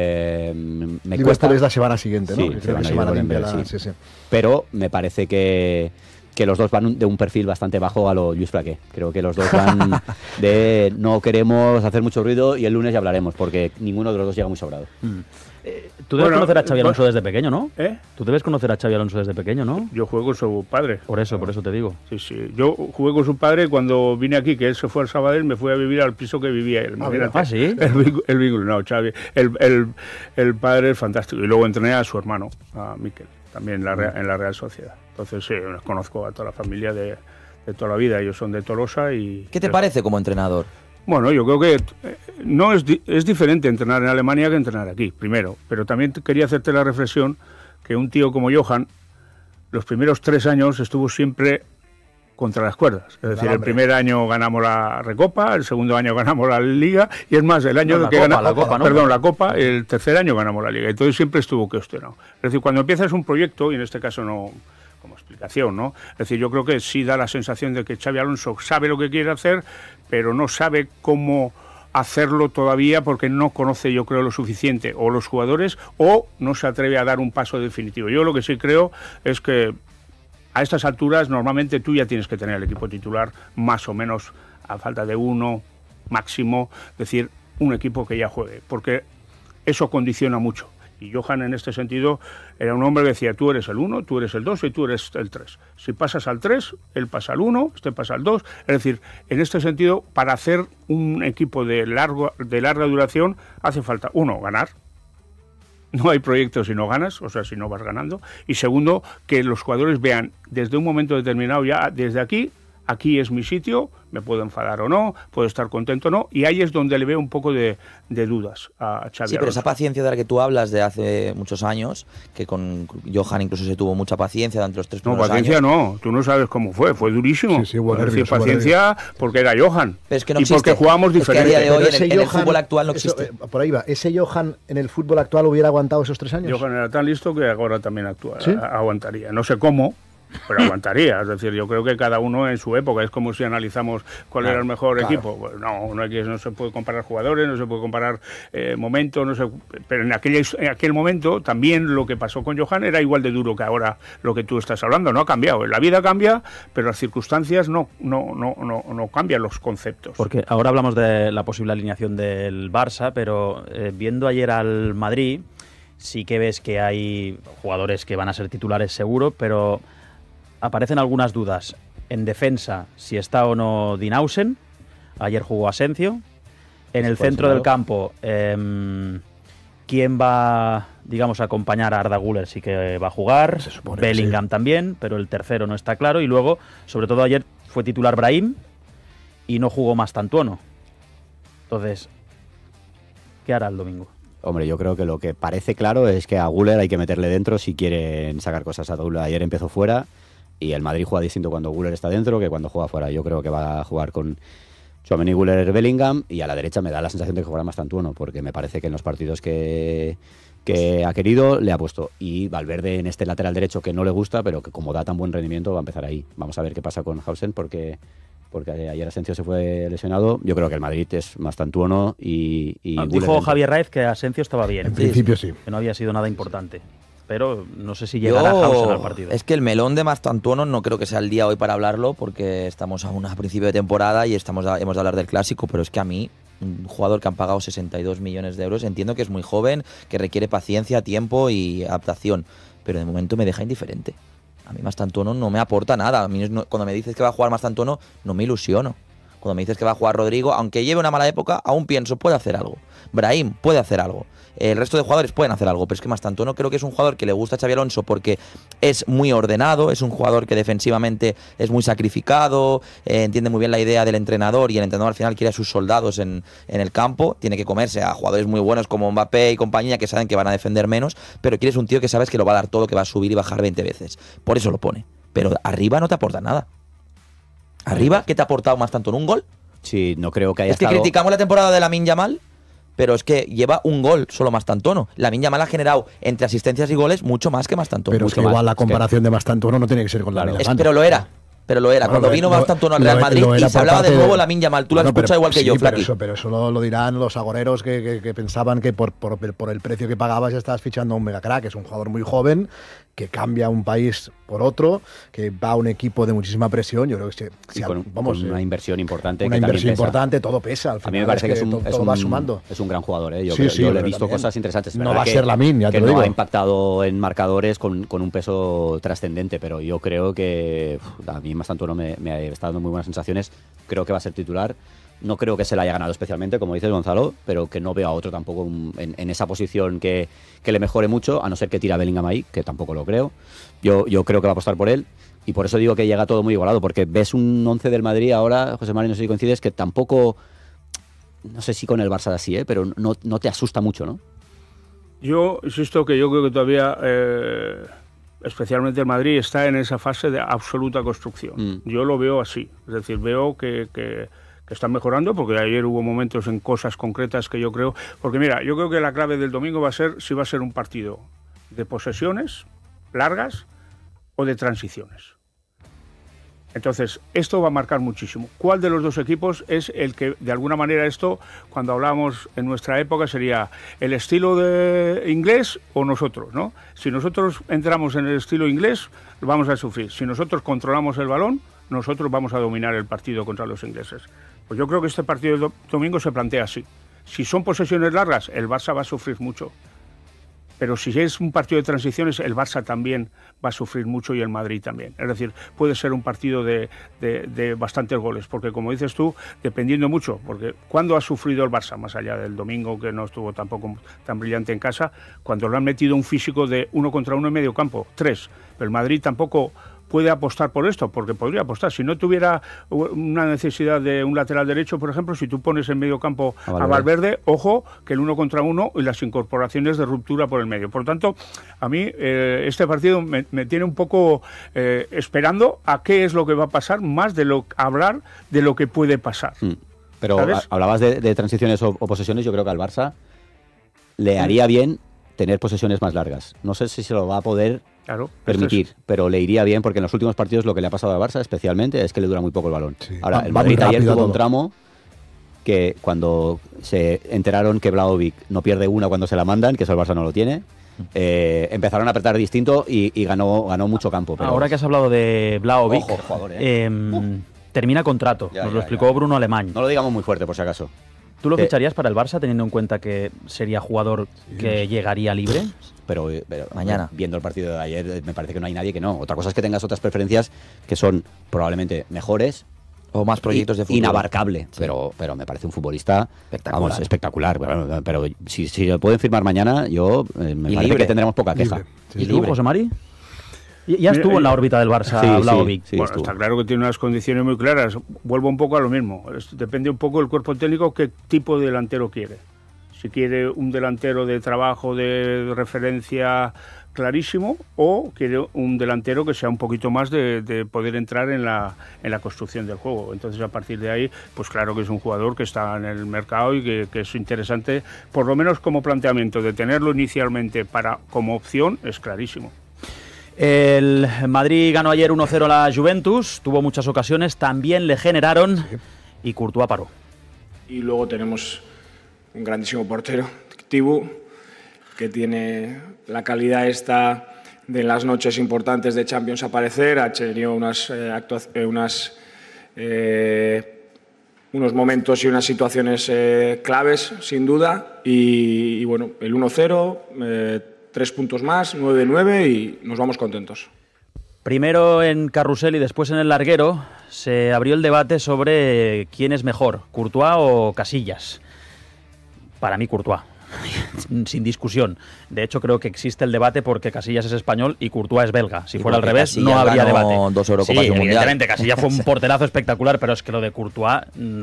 me cuesta... es la semana siguiente, ¿no? Sí, sí. Pero me parece que los dos van de un perfil bastante bajo a lo Lluís Flaqué. Creo que los dos van de no queremos hacer mucho ruido y el lunes ya hablaremos, porque ninguno de los dos llega muy sobrado. Tú debes conocer a Xabi Alonso desde pequeño, ¿no? ¿Eh? Tú debes conocer a Xabi Alonso desde pequeño, ¿no? Yo jugué con su padre. Por eso te digo. Sí. Yo jugué con su padre cuando vine aquí, que él se fue al Sabadell, me fui a vivir al piso que vivía él. ¿Sí? El vínculo, no, Xavi. El padre es fantástico. Y luego entrené a su hermano, a Miquel, también en la Real Sociedad. Entonces sí, conozco a toda la familia de toda la vida. Ellos son de Tolosa y... ¿Qué te parece como entrenador? Bueno, yo creo que no es diferente entrenar en Alemania que entrenar aquí, primero. Pero también quería hacerte la reflexión que un tío como Johan, los primeros 3 años estuvo siempre contra las cuerdas. Es decir, el primer año ganamos la Recopa, el segundo año ganamos la Liga, y es más, el año que ganamos la Copa, el tercer año ganamos la Liga. Entonces siempre estuvo cuestionado. Es decir, cuando empiezas un proyecto, y en este caso no... como explicación, ¿no? Es decir, yo creo que sí da la sensación de que Xabi Alonso sabe lo que quiere hacer, pero no sabe cómo hacerlo todavía porque no conoce, yo creo, lo suficiente, o los jugadores, o no se atreve a dar un paso definitivo. Yo lo que sí creo es que a estas alturas normalmente tú ya tienes que tener el equipo titular más o menos a falta de uno máximo, es decir, un equipo que ya juegue, porque eso condiciona mucho. Y Johan en este sentido era un hombre que decía, tú eres el 1, tú eres el 2 y tú eres el 3. Si pasas al 3, él pasa al 1, este pasa al 2. Es decir, en este sentido, para hacer un equipo de larga duración, hace falta, uno, ganar. No hay proyecto si no ganas, o sea, si no vas ganando. Y segundo, que los jugadores vean desde un momento determinado ya, desde aquí es mi sitio, me puedo enfadar o no, puedo estar contento o no, y ahí es donde le veo un poco de dudas a Xabi Alonso. Sí, pero esa paciencia de la que tú hablas de hace muchos años, que con Johan incluso se tuvo mucha paciencia durante los 3 primeros años. No, paciencia no, tú no sabes cómo fue durísimo. Sí, bueno, es decir, paciencia porque era Johan, pero es que no y existe. Porque jugábamos diferente. Es que a día de hoy en el fútbol actual no existe. Por ahí va, ¿ese Johan en el fútbol actual hubiera aguantado esos 3 años? Johan era tan listo que ahora también actúa, ¿Sí? Aguantaría, no sé cómo, pero aguantaría. Es decir, yo creo que cada uno en su época, es como si analizamos cuál era el mejor equipo. Pues no se puede comparar jugadores, no se puede comparar momentos, pero en aquel momento también lo que pasó con Johan era igual de duro que ahora lo que tú estás hablando. No ha cambiado, la vida cambia, pero las circunstancias no cambian los conceptos. Porque ahora hablamos de la posible alineación del Barça, pero viendo ayer al Madrid, sí que ves que hay jugadores que van a ser titulares seguro, pero aparecen algunas dudas. En defensa, si está o no Dinausen. Ayer jugó Asencio. En el centro del campo, quién va, digamos, a acompañar a Arda Güler. Sí que va a jugar, Bellingham también, pero el tercero no está claro. Y luego, sobre todo ayer, fue titular Brahim y no jugó Mastantuono. Entonces, ¿qué hará el domingo? Hombre, yo creo que lo que parece claro es que a Güler hay que meterle dentro si quieren sacar cosas a Güler. Ayer empezó fuera y el Madrid juega distinto cuando Güler está dentro que cuando juega fuera. Yo creo que va a jugar con Tchouaméni, Güler, Bellingham, y a la derecha me da la sensación de que jugará Mastantuono, porque me parece que en los partidos que ha querido le ha puesto. Y Valverde en este lateral derecho que no le gusta, pero que como da tan buen rendimiento va a empezar ahí. Vamos a ver qué pasa con Hausen, porque ayer Asensio se fue lesionado. Yo creo que el Madrid es Mastantuono y dijo Javier Raez que Asensio estaba bien. En principio sí. Que no había sido nada importante. Pero no sé si llegará Hausen al partido. Es que el melón de Mastantuono no creo que sea el día hoy para hablarlo, porque estamos aún a principio de temporada y hemos de hablar del clásico, pero es que a mí, un jugador que han pagado 62 millones de euros, entiendo que es muy joven, que requiere paciencia, tiempo y adaptación, pero de momento me deja indiferente. A mí Mastantuono no me aporta nada. A mí cuando me dices que va a jugar Mastantuono, no me ilusiono. Cuando me dices que va a jugar Rodrigo, aunque lleve una mala época, aún pienso, puede hacer algo. Brahim puede hacer algo. El resto de jugadores pueden hacer algo, pero es que Mastantuono creo que es un jugador que le gusta a Xabi Alonso porque es muy ordenado, es un jugador que defensivamente es muy sacrificado, entiende muy bien la idea del entrenador y el entrenador al final quiere a sus soldados en el campo, tiene que comerse a jugadores muy buenos como Mbappé y compañía que saben que van a defender menos, pero quieres un tío que sabes que lo va a dar todo, que va a subir y bajar 20 veces. Por eso lo pone. Pero arriba no te aporta nada. ¿Arriba qué te ha aportado Mastantuono? ¿Un gol? Sí, no creo que haya Es que criticamos la temporada de Lamine Yamal, pero es que lleva un gol solo Mastantuono. Lamine Yamal ha generado entre asistencias y goles mucho más que Mastantuono. Pero es que igual la comparación de Mastantuono no tiene que ser con Lamine Yamal. Pero lo era. Bueno, cuando vino Mastantuono al Real Madrid y se hablaba de nuevo Lamine Yamal. Tú lo has escuchado igual que yo, Flaqui. Pero eso lo dirán los agoreros que pensaban que por el precio que pagabas ya estabas fichando a un mega crack. Es un jugador muy joven que cambia un país por otro, que va a un equipo de muchísima presión. Yo creo que con una inversión importante. Una inversión importante, todo pesa. Al final, a mí me parece que todo va sumando. Es un gran jugador. Yo le he visto también cosas interesantes. No va a ser Lamine, ya te lo digo. No ha impactado en marcadores con un peso trascendente, pero yo creo que a mí Mastantuono me está dando muy buenas sensaciones. Creo que va a ser titular. No creo que se la haya ganado especialmente, como dices, Gonzalo, pero que no veo a otro tampoco en esa posición que le mejore mucho, a no ser que tire a Bellingham ahí, que tampoco lo creo. Yo creo que va a apostar por él, y por eso digo que llega todo muy igualado, porque ves un 11 del Madrid ahora, José María, no sé si coincides, que tampoco, no sé si con el Barça así, pero no te asusta mucho, ¿no? Yo insisto que yo creo que todavía... especialmente el Madrid está en esa fase de absoluta construcción. Yo lo veo así, es decir, veo que están mejorando, porque ayer hubo momentos en cosas concretas que yo creo, porque mira, yo creo que la clave del domingo va a ser si va a ser un partido de posesiones largas o de transiciones. Entonces, esto va a marcar muchísimo. ¿Cuál de los dos equipos es el que, de alguna manera, esto, cuando hablábamos en nuestra época, sería el estilo de inglés o nosotros, ¿no? Si nosotros entramos en el estilo inglés, vamos a sufrir. Si nosotros controlamos el balón, nosotros vamos a dominar el partido contra los ingleses. Pues yo creo que este partido de domingo se plantea así. Si son posesiones largas, el Barça va a sufrir mucho. Pero si es un partido de transiciones, el Barça también va a sufrir mucho y el Madrid también. Es decir, puede ser un partido de bastantes goles, porque como dices tú, dependiendo mucho, porque cuando ha sufrido el Barça, más allá del domingo, que no estuvo tampoco tan brillante en casa, cuando le han metido un físico de 1 contra 1 en medio campo, 3, pero el Madrid tampoco puede apostar por esto, porque podría apostar. Si no tuviera una necesidad de un lateral derecho, por ejemplo, si tú pones en medio campo a Valverde, ojo, que el 1 contra 1 y las incorporaciones de ruptura por el medio. Por lo tanto, a mí este partido me tiene un poco esperando a qué es lo que va a pasar, más de hablar de lo que puede pasar. Pero hablabas de transiciones o posesiones. Yo creo que al Barça le haría bien tener posesiones más largas. No sé si se lo va a poder permitir, pero le iría bien, porque en los últimos partidos lo que le ha pasado al Barça especialmente es que le dura muy poco el balón. Sí. Ahora, el Madrid ayer tuvo un tramo que cuando se enteraron que Vlahovic no pierde una cuando se la mandan, que eso el Barça no lo tiene, empezaron a apretar distinto y ganó mucho campo. Pero ahora que has hablado de Vlahovic, termina contrato, nos lo explicó Bruno Alemany. No lo digamos muy fuerte, por si acaso. ¿Tú lo ficharías para el Barça teniendo en cuenta que sería jugador que llegaría libre? Pero mañana, viendo el partido de ayer, me parece que no hay nadie que no. Otra cosa es que tengas otras preferencias que son probablemente mejores O más proyectos de futuro. Inabarcable, sí. pero me parece un futbolista espectacular. Pero si lo pueden firmar mañana, me parece que tendremos poca queja. ¿Y tú, José Mari? Ya estuvo en la órbita del Barça, Vlahovic. Sí, bueno, está claro que tiene unas condiciones muy claras. Vuelvo un poco a lo mismo. Depende un poco del cuerpo técnico qué tipo de delantero quiere. Si quiere un delantero de trabajo, de referencia clarísimo, o quiere un delantero que sea un poquito más de poder entrar en la construcción del juego. Entonces, a partir de ahí, pues claro que es un jugador que está en el mercado y que es interesante, por lo menos como planteamiento, de tenerlo inicialmente como opción, es clarísimo. El Madrid ganó ayer 1-0 a la Juventus, tuvo muchas ocasiones, también le generaron y Courtois paró. Y luego tenemos un grandísimo portero, Thibaut, que tiene la calidad esta de en las noches importantes de Champions aparecer, ha tenido unos momentos y unas situaciones claves, sin duda, y bueno, el 1-0, 3 puntos más, 9-9 y nos vamos contentos. Primero en Carrusel y después en el Larguero se abrió el debate sobre quién es mejor, Courtois o Casillas. Para mí Courtois, sin discusión. De hecho creo que existe el debate porque Casillas es español y Courtois es belga. Si fuera al revés Casillas no habría debate. 2 Eurocopas sí, y un evidentemente, Mundial. Casillas fue un porterazo espectacular, pero es que lo de Courtois,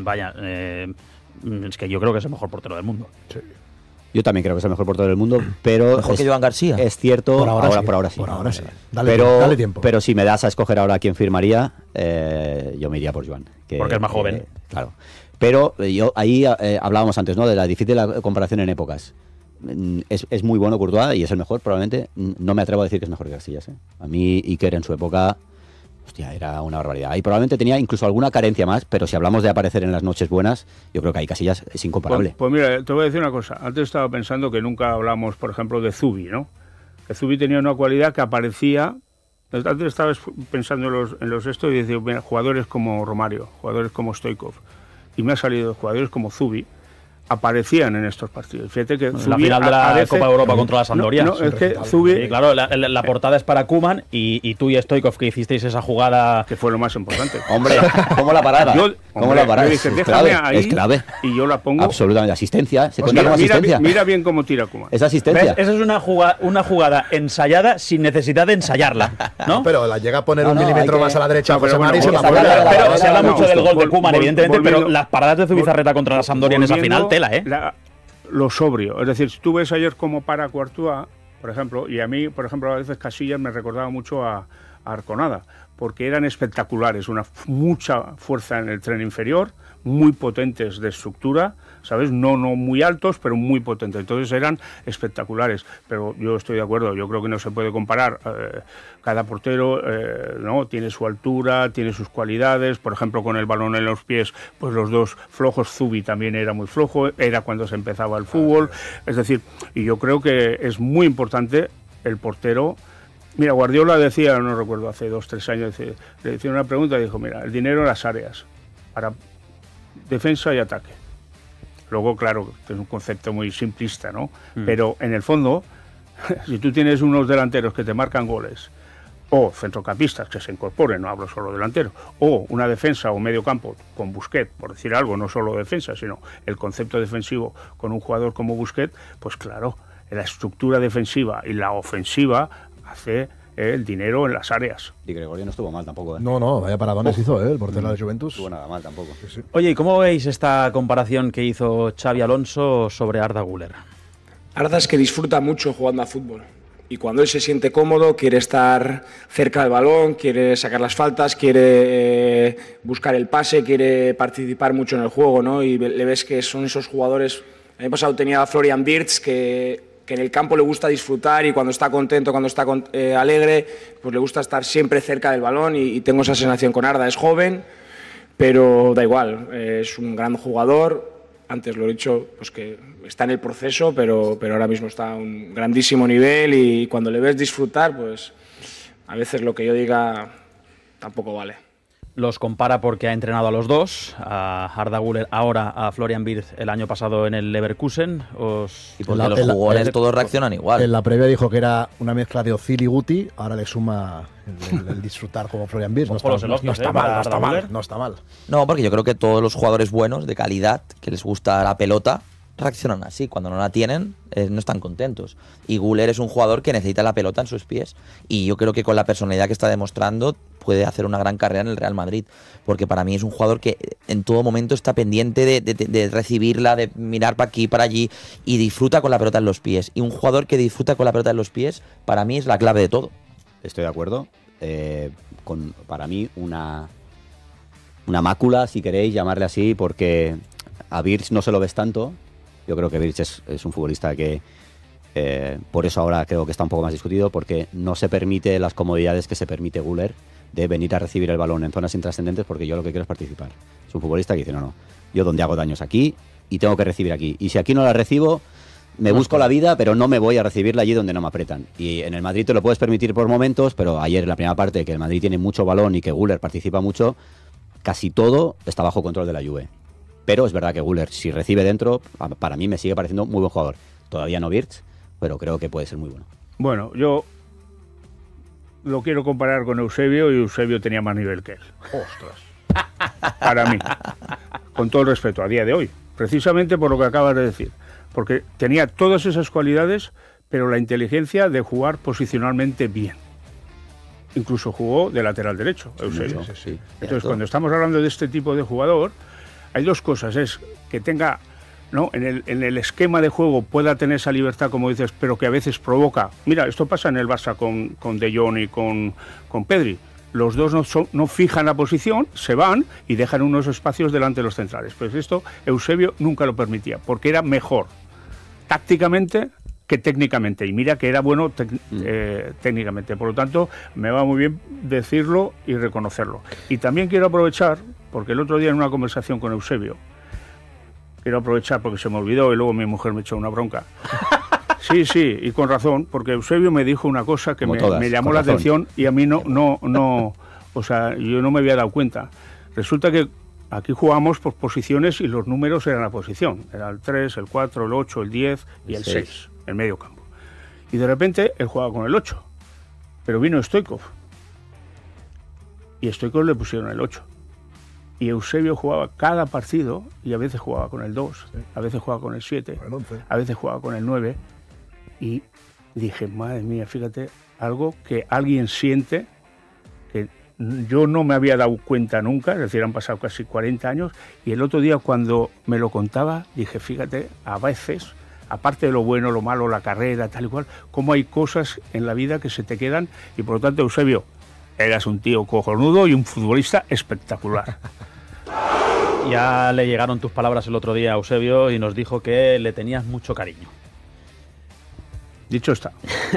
es que yo creo que es el mejor portero del mundo. Sí. Yo también creo que es el mejor portero del mundo, pero mejor que Joan García. Es cierto, por ahora sí. Por ahora sí. Dale tiempo. Pero si me das a escoger ahora quién firmaría, yo me iría por Joan. Porque es más joven. Claro. Pero ahí hablábamos antes, ¿no? De la difícil comparación en épocas. Es muy bueno Courtois y es el mejor, probablemente. No me atrevo a decir que es mejor que Casillas. A mí Iker en su época, hostia, era una barbaridad. Y probablemente tenía incluso alguna carencia más, pero si hablamos de aparecer en las noches buenas, yo creo que ahí Casillas es incomparable. Pues mira, te voy a decir una cosa. Antes estaba pensando que nunca hablamos, por ejemplo, de Zubi, ¿no? Que Zubi tenía una cualidad que aparecía. Antes estaba pensando en los estos y decía, mira, jugadores como Romario, jugadores como Stoichkov, y me ha salido jugadores como Zubi, aparecían en estos partidos. Fíjate que la final de la Copa de Europa contra la Sampdoria. No, es que Zubi... Sí, claro, la portada es para Koeman y tú y Stoichkov que hicisteis esa jugada... Que fue lo más importante. Hombre, ¿cómo la parada? ¿Cómo la parada? Dije, es clave. Y yo la pongo... Absolutamente. Asistencia. Se cuenta como asistencia. Mira bien cómo tira Koeman. Es asistencia. ¿Ves? Esa es una jugada ensayada sin necesidad de ensayarla, ¿no? Pero la llega a poner un milímetro más a la derecha José Mari se la pone. Pero se habla mucho del gol de Koeman, evidentemente, pero las paradas de Zubizarreta contra la Sampdoria en esa final, tela, ¿eh? Lo sobrio. Es decir, si tú ves ayer cómo para Courtois, por ejemplo, y a mí, por ejemplo, a veces Casillas me recordaba mucho a Arconada, porque eran espectaculares, mucha fuerza en el tren inferior, muy potentes de estructura, ¿sabes? No muy altos, pero muy potentes. Entonces eran espectaculares. Pero yo estoy de acuerdo, yo creo que no se puede comparar. Cada portero ¿no? Tiene su altura, tiene sus cualidades. Por ejemplo, con el balón en los pies, pues los dos flojos. Zubi también era muy flojo, era cuando se empezaba el fútbol. Es decir, y yo creo que es muy importante el portero. Mira, Guardiola decía, no recuerdo, hace 2-3 años, le decía una pregunta y dijo, mira, el dinero en las áreas, para defensa y ataque. Luego, claro, es un concepto muy simplista, ¿no? Pero en el fondo, si tú tienes unos delanteros que te marcan goles, o centrocampistas que se incorporen, no hablo solo delantero, o una defensa o medio campo con Busquets, por decir algo, no solo defensa, sino el concepto defensivo con un jugador como Busquets, pues claro, la estructura defensiva y la ofensiva hace el dinero en las áreas. Y Gregorio no estuvo mal tampoco, ¿eh? No, vaya paradones hizo el portero de la Juventus. No estuvo nada mal tampoco. Sí. Oye, ¿y cómo veis esta comparación que hizo Xabi Alonso sobre Arda Güler? Arda es que disfruta mucho jugando a fútbol. Y cuando él se siente cómodo, quiere estar cerca del balón, quiere sacar las faltas, quiere buscar el pase, quiere participar mucho en el juego, ¿no? Y le ves que son esos jugadores... El año pasado tenía a Florian Wirtz, que en el campo le gusta disfrutar y cuando está contento, cuando está alegre, pues le gusta estar siempre cerca del balón y tengo esa sensación con Arda. Es joven, pero da igual, es un gran jugador. Antes lo he dicho, pues que está en el proceso, pero ahora mismo está a un grandísimo nivel y cuando le ves disfrutar, pues a veces lo que yo diga tampoco vale. los compara porque ha entrenado a los dos, a Arda Güler ahora, a Florian Wirtz el año pasado en el Leverkusen. Y porque los jugadores todos reaccionan igual. En la previa dijo que era una mezcla de Özil y Guti, ahora le suma el disfrutar como Florian Wirtz. No está mal. No, porque yo creo que todos los jugadores buenos, de calidad, que les gusta la pelota, reaccionan así. Cuando no la tienen, no están contentos. Y Güler es un jugador que necesita la pelota en sus pies. Y yo creo que con la personalidad que está demostrando puede hacer una gran carrera en el Real Madrid. Porque para mí es un jugador que en todo momento está pendiente de recibirla, de mirar para aquí, para allí, y disfruta con la pelota en los pies. Y un jugador que disfruta con la pelota en los pies, para mí es la clave de todo. Estoy de acuerdo. Para mí una mácula, si queréis llamarle así, porque a Wirtz no se lo ves tanto. Yo creo que Wirtz es un futbolista que por eso ahora creo que está un poco más discutido, porque no se permite las comodidades que se permite Güler de venir a recibir el balón en zonas intrascendentes, porque yo lo que quiero es participar. Es un futbolista que dice, no, yo donde hago daño es aquí y tengo que recibir aquí. Y si aquí no la recibo, me busco la vida, pero no me voy a recibirla allí donde no me apretan. Y en el Madrid te lo puedes permitir por momentos, pero ayer en la primera parte, que el Madrid tiene mucho balón y que Güler participa mucho, casi todo está bajo control de la Juve. Pero es verdad que Güler, si recibe dentro, para mí me sigue pareciendo muy buen jugador. Todavía no Wirtz, pero creo que puede ser muy bueno. Bueno, yo lo quiero comparar con Eusebio, y Eusebio tenía más nivel que él. ¡Ostras! Para mí. Con todo el respeto, a día de hoy. Precisamente por lo que acabas de decir. Porque tenía todas esas cualidades, pero la inteligencia de jugar posicionalmente bien. Incluso jugó de lateral derecho, Eusebio. Sí. Entonces, cuando estamos hablando de este tipo de jugador, hay dos cosas. Es que tenga, ¿no?, en el esquema de juego pueda tener esa libertad, como dices, pero que a veces provoca. Mira, esto pasa en el Barça con De Jong y con Pedri. Los dos no fijan la posición, se van y dejan unos espacios delante de los centrales. Pues esto Eusebio nunca lo permitía, porque era mejor tácticamente que técnicamente. Y mira que era bueno técnicamente. Por lo tanto, me va muy bien decirlo y reconocerlo. Y también quiero aprovechar, porque el otro día en una conversación con Eusebio, quiero aprovechar porque se me olvidó y luego mi mujer me echó una bronca. Sí, y con razón, porque Eusebio me dijo una cosa que me llamó la atención y a mí no, o sea, yo no me había dado cuenta. Resulta que aquí jugamos por posiciones y los números eran la posición. Era el 3, el 4, el 8, el 10 y el 6, el medio campo. Y de repente él jugaba con el 8, pero vino Stoichkov. Y Stoichkov le pusieron el 8. Y Eusebio jugaba cada partido, y a veces jugaba con el 2, a veces jugaba con el 7, a veces jugaba con el 9. Y dije, madre mía, fíjate, algo que alguien siente, que yo no me había dado cuenta nunca, es decir, han pasado casi 40 años, y el otro día cuando me lo contaba, dije, fíjate, a veces, aparte de lo bueno, lo malo, la carrera, tal y cual, cómo hay cosas en la vida que se te quedan, y por lo tanto, Eusebio, eras un tío cojonudo y un futbolista espectacular. Ya le llegaron tus palabras el otro día a Eusebio y nos dijo que le tenías mucho cariño. Dicho está.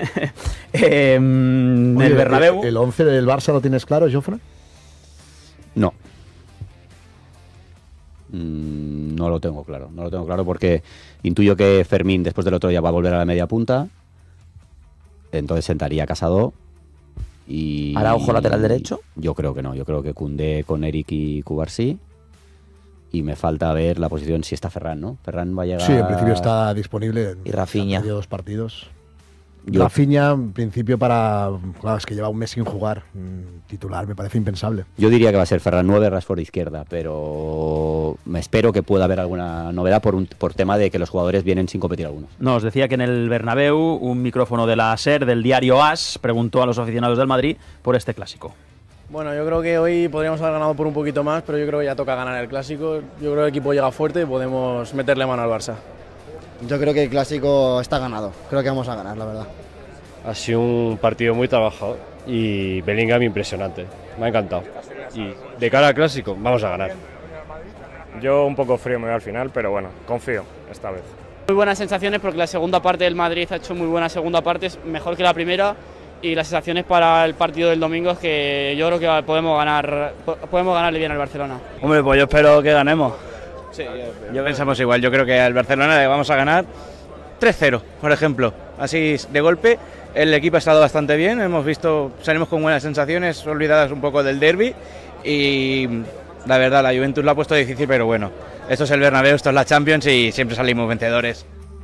El Bernabéu. ¿El 11 del Barça lo tienes claro, Jofre? No. No lo tengo claro. No lo tengo claro porque intuyo que Fermín después del otro día va a volver a la media punta. Entonces sentaría a Casado. Y ¿Araujo lateral derecho? Yo creo que no. Yo creo que Koundé con Eric y Cubarsí. Y me falta ver la posición si está Ferran, ¿no? Ferran va a llegar... Sí, en principio está disponible. Y Rafinha. 2 partidos. Rafinha, en principio, claro, es que lleva un mes sin jugar. Titular, me parece impensable. Yo diría que va a ser Ferran 9, Rashford izquierda, pero me espero que pueda haber alguna novedad por tema de que los jugadores vienen sin competir algunos. Nos decía que en el Bernabéu un micrófono de la SER, del diario AS, preguntó a los aficionados del Madrid por este clásico. Bueno, yo creo que hoy podríamos haber ganado por un poquito más, pero yo creo que ya toca ganar el clásico. Yo creo que el equipo llega fuerte y podemos meterle mano al Barça. Yo creo que el clásico está ganado, creo que vamos a ganar, la verdad. Ha sido un partido muy trabajado y Bellingham impresionante, me ha encantado. Y de cara al clásico, vamos a ganar. Yo un poco frío me voy al final, pero bueno, confío esta vez. Muy buenas sensaciones porque la segunda parte del Madrid ha hecho muy buena segunda parte, mejor que la primera. Y las sensaciones para el partido del domingo es que yo creo que podemos ganarle bien al Barcelona. Hombre, pues yo espero que ganemos. Sí, yo pensamos igual, yo creo que al Barcelona le vamos a ganar 3-0, por ejemplo. Así de golpe, el equipo ha estado bastante bien, salimos con buenas sensaciones, olvidadas un poco del derbi y la verdad la Juventus lo ha puesto difícil, pero bueno, esto es el Bernabéu, esto es la Champions y siempre salimos vencedores.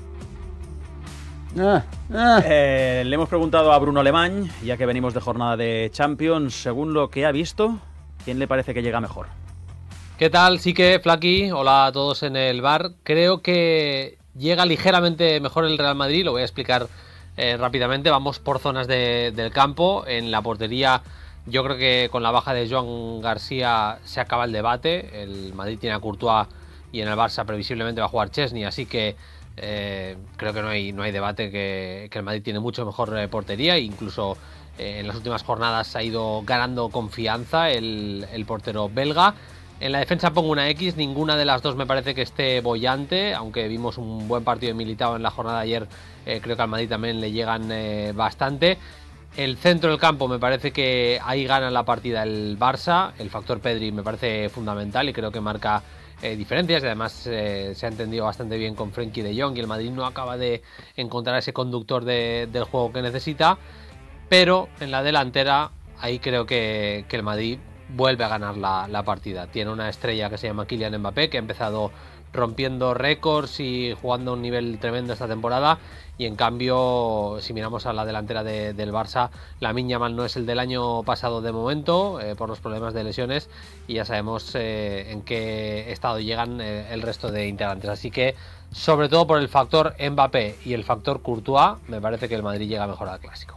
Le hemos preguntado a Bruno Alemany, ya que venimos de jornada de Champions, según lo que ha visto, ¿quién le parece que llega mejor? ¿Qué tal, Sique, Flaki? Hola a todos en el bar. Creo que llega ligeramente mejor el Real Madrid, lo voy a explicar rápidamente. Vamos por zonas del campo. En la portería, yo creo que con la baja de Joan García se acaba el debate. El Madrid tiene a Courtois y en el Barça previsiblemente va a jugar Chesney, así que creo que no hay debate que el Madrid tiene mucho mejor portería. Incluso en las últimas jornadas ha ido ganando confianza el portero belga. En la defensa pongo una X, ninguna de las dos me parece que esté boyante, aunque vimos un buen partido de Militao en la jornada de ayer, creo que al Madrid también le llegan bastante. El centro del campo me parece que ahí gana la partida el Barça, el factor Pedri me parece fundamental y creo que marca diferencias, y además se ha entendido bastante bien con Frenkie de Jong y el Madrid no acaba de encontrar ese conductor del juego que necesita, pero en la delantera ahí creo que el Madrid vuelve a ganar la partida. Tiene una estrella que se llama Kylian Mbappé, que ha empezado rompiendo récords y jugando a un nivel tremendo esta temporada, y en cambio si miramos a la delantera del Barça, Lamine Yamal no es el del año pasado de momento, por los problemas de lesiones, y ya sabemos en qué estado llegan el resto de integrantes, así que sobre todo por el factor Mbappé y el factor Courtois me parece que el Madrid llega mejor al Clásico.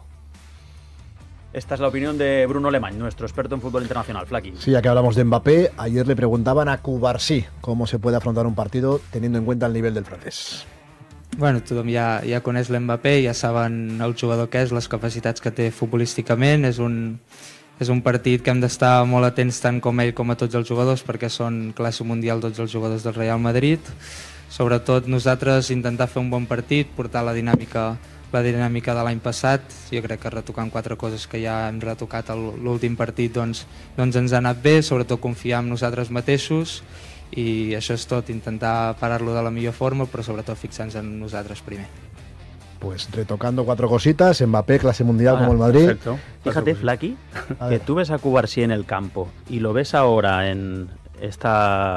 Esta es la opinión de Bruno Alemany, nuestro experto en fútbol internacional. Flaki. Sí, ya que hablamos de Mbappé, ayer le preguntaban a Cubarsí cómo se puede afrontar un partido teniendo en cuenta el nivel del francès. Bueno, tothom ja coneix l'Mbappé, ja saben el jugador que és, les capacitats que té futbolísticament. És un partit que hem d'estar molt atents tant com ell com a tots els jugadors, perquè són classe mundial tots els jugadors del Real Madrid. Sobretot nosaltres intentar fer un bon partit, portar la dinàmica de l'any passat. Jo crec que retocant 4 coses que ja hem retocat l'últim partit doncs ens ha anat bé, sobretot confiar en nosaltres mateixos, i això és tot, intentar parar-lo de la millor forma, però sobretot fixar-nos en nosaltres primer. Pues retocando 4 cositas, Mbappé, clase mundial como el Madrid. Perfecto. Fíjate, Flaki, que tú ves a Cubarsí en el campo y lo ves ahora en este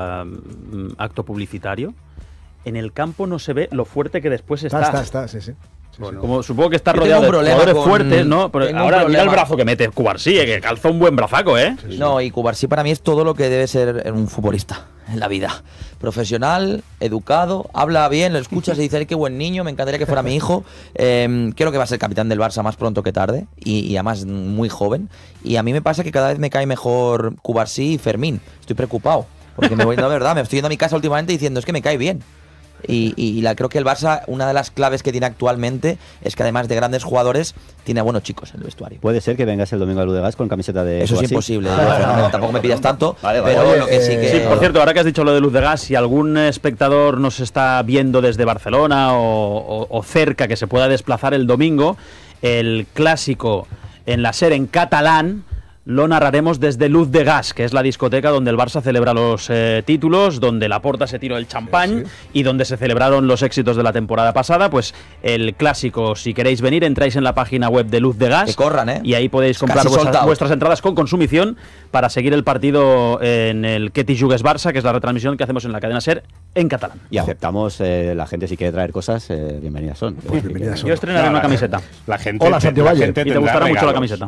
acto publicitario. En el campo no se ve lo fuerte que después está. Está, sí. Bueno, como supongo que está rodeado de jugadores fuertes, ¿no? Pero ahora mira el brazo que mete Cubarsí, que calza un buen brazaco, ¿eh? Sí. No, y Cubarsí para mí es todo lo que debe ser un futbolista en la vida. Profesional, educado, habla bien, lo escuchas y dices, ay, qué buen niño, me encantaría que fuera mi hijo. Creo que va a ser capitán del Barça más pronto que tarde, y además muy joven. Y a mí me pasa que cada vez me cae mejor Cubarsí y Fermín. Estoy preocupado, porque me voy, la verdad, me estoy yendo a mi casa últimamente diciendo, es que me cae bien. Y creo que el Barça, una de las claves que tiene actualmente es que además de grandes jugadores, tiene buenos chicos en el vestuario. ¿Puede ser que vengas el domingo al Ludegas con camiseta de Eso Cubarsí? es imposible, tampoco me pidas tanto, pero lo que sí que... Sí, por cierto, ahora que has dicho lo de Luz de Gas, si algún espectador nos está viendo desde Barcelona o cerca, que se pueda desplazar el domingo, el clásico en la SER en catalán lo narraremos desde Luz de Gas, que es la discoteca donde el Barça celebra los títulos, donde Laporta se tiró el champán y donde se celebraron los éxitos de la temporada pasada. Pues el clásico, si queréis venir, entráis en la página web de Luz de Gas. Que corran, y ahí podéis comprar vuestras entradas con consumición para seguir el partido en el Que t'hi jugues Barça, que es la retransmisión que hacemos en la cadena SER en catalán. Y aceptamos, la gente si quiere traer cosas, bienvenidas son. Pues bienvenidas son. Yo estrenaré una camiseta. La gente, hola, Santiago Valle. Y te gustará mucho la camiseta.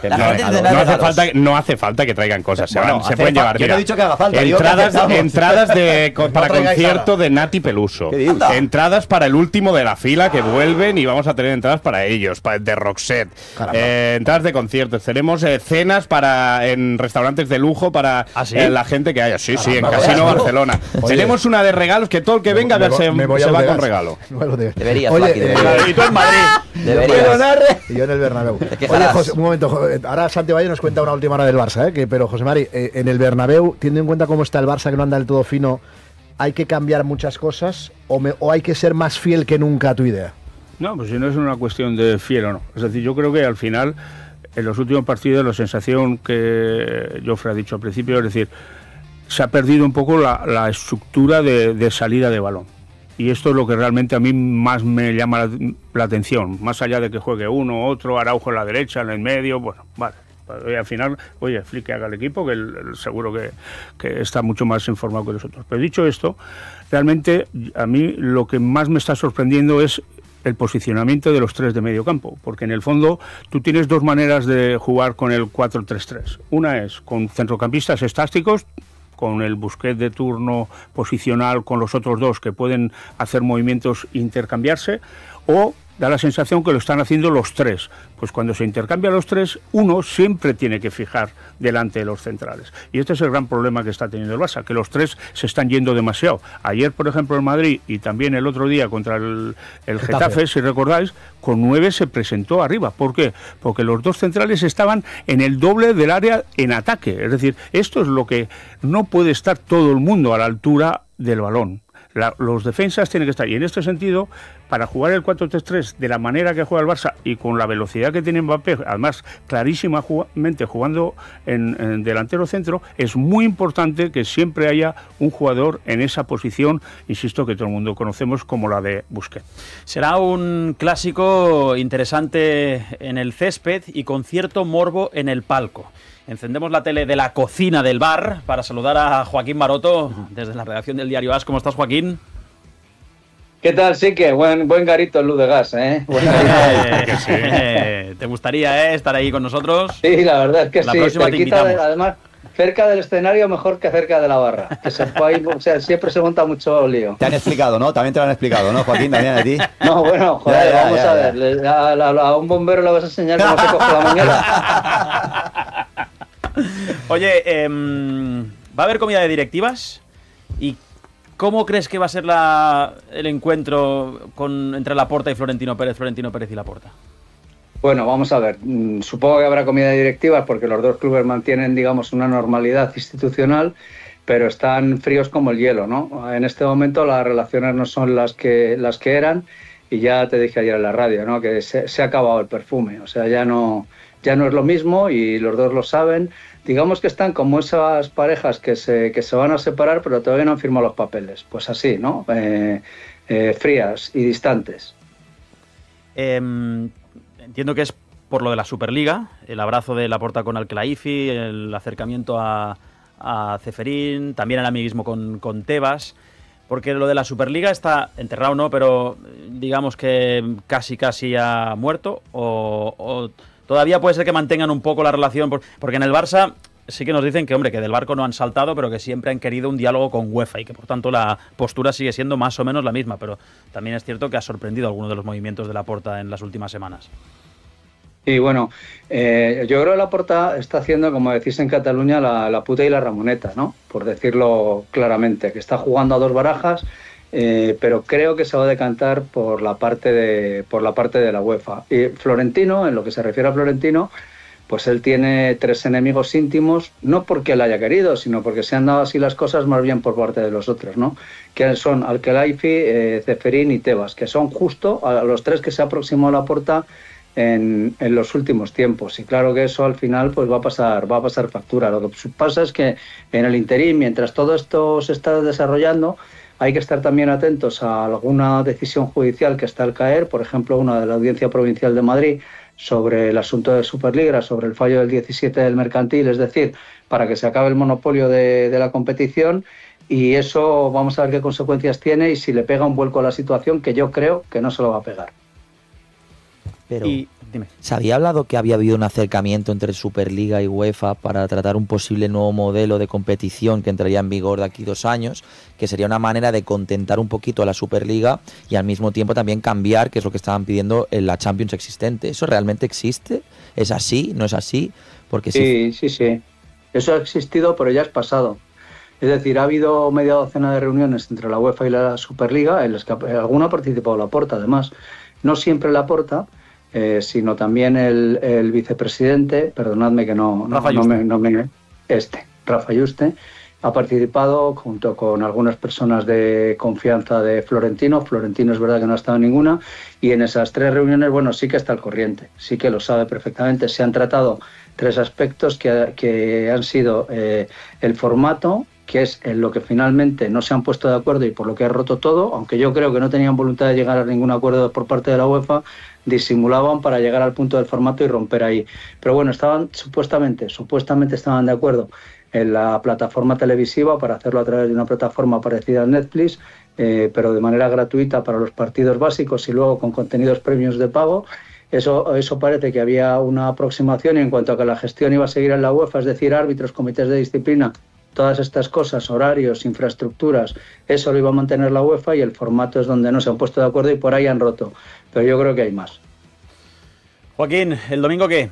No hace falta que traigan cosas, se pueden llevar. Yo no he dicho que haga falta. Entradas para concierto de Nati Peluso. Entradas para el último de la fila que vuelven, y vamos a tener entradas para ellos, de Roxette. Entradas de conciertos. Tenemos cenas en restaurantes de lujo para la gente que haya. Sí, en Casino Barcelona. Tenemos una de regalos que todo el que venga se va con regalo. Deberías, y tú en Madrid. Y yo en el Bernabéu. Oye, José, un momento. Ahora Santiago Valle nos cuenta una última hora del Barça, pero José Mari, en el Bernabéu, teniendo en cuenta cómo está el Barça, que no anda del todo fino, ¿hay que cambiar muchas cosas o hay que ser más fiel que nunca a tu idea? No, pues si no es una cuestión de fiel o no. Es decir, yo creo que al final, en los últimos partidos, la sensación que Jofre ha dicho al principio, es decir, se ha perdido un poco la estructura de salida de balón. Y esto es lo que realmente a mí más me llama la atención, más allá de que juegue uno, otro, Araujo en la derecha, en el medio, bueno, vale. Al final, oye, Flick que haga el equipo, que él seguro que está mucho más informado que nosotros. Pero dicho esto, realmente a mí lo que más me está sorprendiendo es el posicionamiento de los tres de medio campo, porque en el fondo tú tienes dos maneras de jugar con el 4-3-3. Una es con centrocampistas estáticos, con el Busquets de turno posicional, con los otros dos que pueden hacer movimientos e intercambiarse, o da la sensación que lo están haciendo los tres. Pues cuando se intercambian los tres, uno siempre tiene que fijar delante de los centrales. Y este es el gran problema que está teniendo el Barça, que los tres se están yendo demasiado. Ayer, por ejemplo, el Madrid, y también el otro día contra el Getafe, si recordáis, con 9 se presentó arriba. ¿Por qué? Porque los dos centrales estaban en el doble del área en ataque. Es decir, esto es lo que no puede estar todo el mundo a la altura del balón. Los defensas tienen que estar, y en este sentido, para jugar el 4-3-3 de la manera que juega el Barça y con la velocidad que tiene Mbappé, además clarísimamente jugando en delantero centro, es muy importante que siempre haya un jugador en esa posición, insisto, que todo el mundo conocemos como la de Busquets. Será un clásico interesante en el césped y con cierto morbo en el palco. Encendemos la tele de la cocina del bar para saludar a Joaquín Maroto desde la redacción del diario AS. ¿Cómo estás, Joaquín? ¿Qué tal? Sí que buen garito el luz de gas, ¿eh? Buen garito. Sí. ¿Te gustaría estar ahí con nosotros? Sí, la verdad es que la sí. Próxima te invitamos. Además, cerca del escenario mejor que cerca de la barra. Que se fue ahí, o sea, siempre se monta mucho lío. Te han explicado, ¿no? También te lo han explicado, ¿no, Joaquín? También a ti. No, bueno, joder, vamos a ver. A un bombero le vas a enseñar cómo se coge la manguera. Oye, ¿va a haber comida de directivas? ¿Y cómo crees que va a ser el encuentro entre Laporta y Florentino Pérez y Laporta? Bueno, vamos a ver. Supongo que habrá comida de directivas porque los dos clubes mantienen, digamos, una normalidad institucional, pero están fríos como el hielo, ¿no? En este momento las relaciones no son las que eran, y ya te dije ayer en la radio, ¿no? Que se ha acabado el perfume, o sea, ya no es lo mismo y los dos lo saben. Digamos que están como esas parejas que se van a separar, pero todavía no han firmado los papeles. Pues así, ¿no? Frías y distantes. Entiendo que es por lo de la Superliga, el abrazo de Laporta con Al-Khelaifi, el acercamiento a Ceferín, también el amiguismo con Tebas, porque lo de la Superliga está enterrado, ¿no? Pero digamos que casi ha muerto, o todavía puede ser que mantengan un poco la relación, porque en el Barça sí que nos dicen que, hombre, que del barco no han saltado, pero que siempre han querido un diálogo con UEFA y que, por tanto, la postura sigue siendo más o menos la misma, pero también es cierto que ha sorprendido algunos de los movimientos de Laporta en las últimas semanas. Y bueno, yo creo que Laporta está haciendo, como decís en Cataluña, la puta y la ramoneta, ¿no? Por decirlo claramente, que está jugando a dos barajas, pero creo que se va a decantar por la parte de la UEFA. Y Florentino, en lo que se refiere a Florentino, pues él tiene 3 enemigos íntimos, no porque él haya querido, sino porque se han dado así las cosas más bien por parte de los otros, ¿no? Que son Al-Khelaifi, Ceferín y Tebas, que son justo a los 3 que se aproximó a Laporta en los últimos tiempos. Y claro que eso al final pues va a pasar factura. Lo que pasa es que en el interín, mientras todo esto se está desarrollando, hay que estar también atentos a alguna decisión judicial que está al caer, por ejemplo, una de la Audiencia Provincial de Madrid sobre el asunto de Superliga, sobre el fallo del 17 del Mercantil, es decir, para que se acabe el monopolio de la competición, y eso vamos a ver qué consecuencias tiene y si le pega un vuelco a la situación, que yo creo que no se lo va a pegar. Pero ¿se había hablado que había habido un acercamiento entre Superliga y UEFA para tratar un posible nuevo modelo de competición que entraría en vigor de aquí 2 años, que sería una manera de contentar un poquito a la Superliga y al mismo tiempo también cambiar, que es lo que estaban pidiendo en la Champions existente? ¿Eso realmente existe? ¿Es así? ¿No es así? Porque sí. Eso ha existido, pero ya es pasado. Es decir, ha habido media docena de reuniones entre la UEFA y la Superliga, en las que alguna ha participado Laporta, además. No siempre Laporta, sino también el vicepresidente, perdonadme que Rafa Yuste, ha participado junto con algunas personas de confianza de Florentino. Florentino es verdad que no ha estado en ninguna, y en esas 3 reuniones, bueno, sí que está al corriente, sí que lo sabe perfectamente. Se han tratado 3 aspectos que han sido el formato, que es en lo que finalmente no se han puesto de acuerdo y por lo que ha roto todo, aunque yo creo que no tenían voluntad de llegar a ningún acuerdo por parte de la UEFA, disimulaban para llegar al punto del formato y romper ahí. Pero bueno, estaban supuestamente estaban de acuerdo en la plataforma televisiva para hacerlo a través de una plataforma parecida a Netflix, pero de manera gratuita para los partidos básicos y luego con contenidos premiums de pago. Eso parece que había una aproximación, y en cuanto a que la gestión iba a seguir en la UEFA, es decir, árbitros, comités de disciplina, todas estas cosas, horarios, infraestructuras, eso lo iba a mantener la UEFA, y el formato es donde no se han puesto de acuerdo y por ahí han roto. Pero yo creo que hay más. Joaquín, ¿el domingo qué?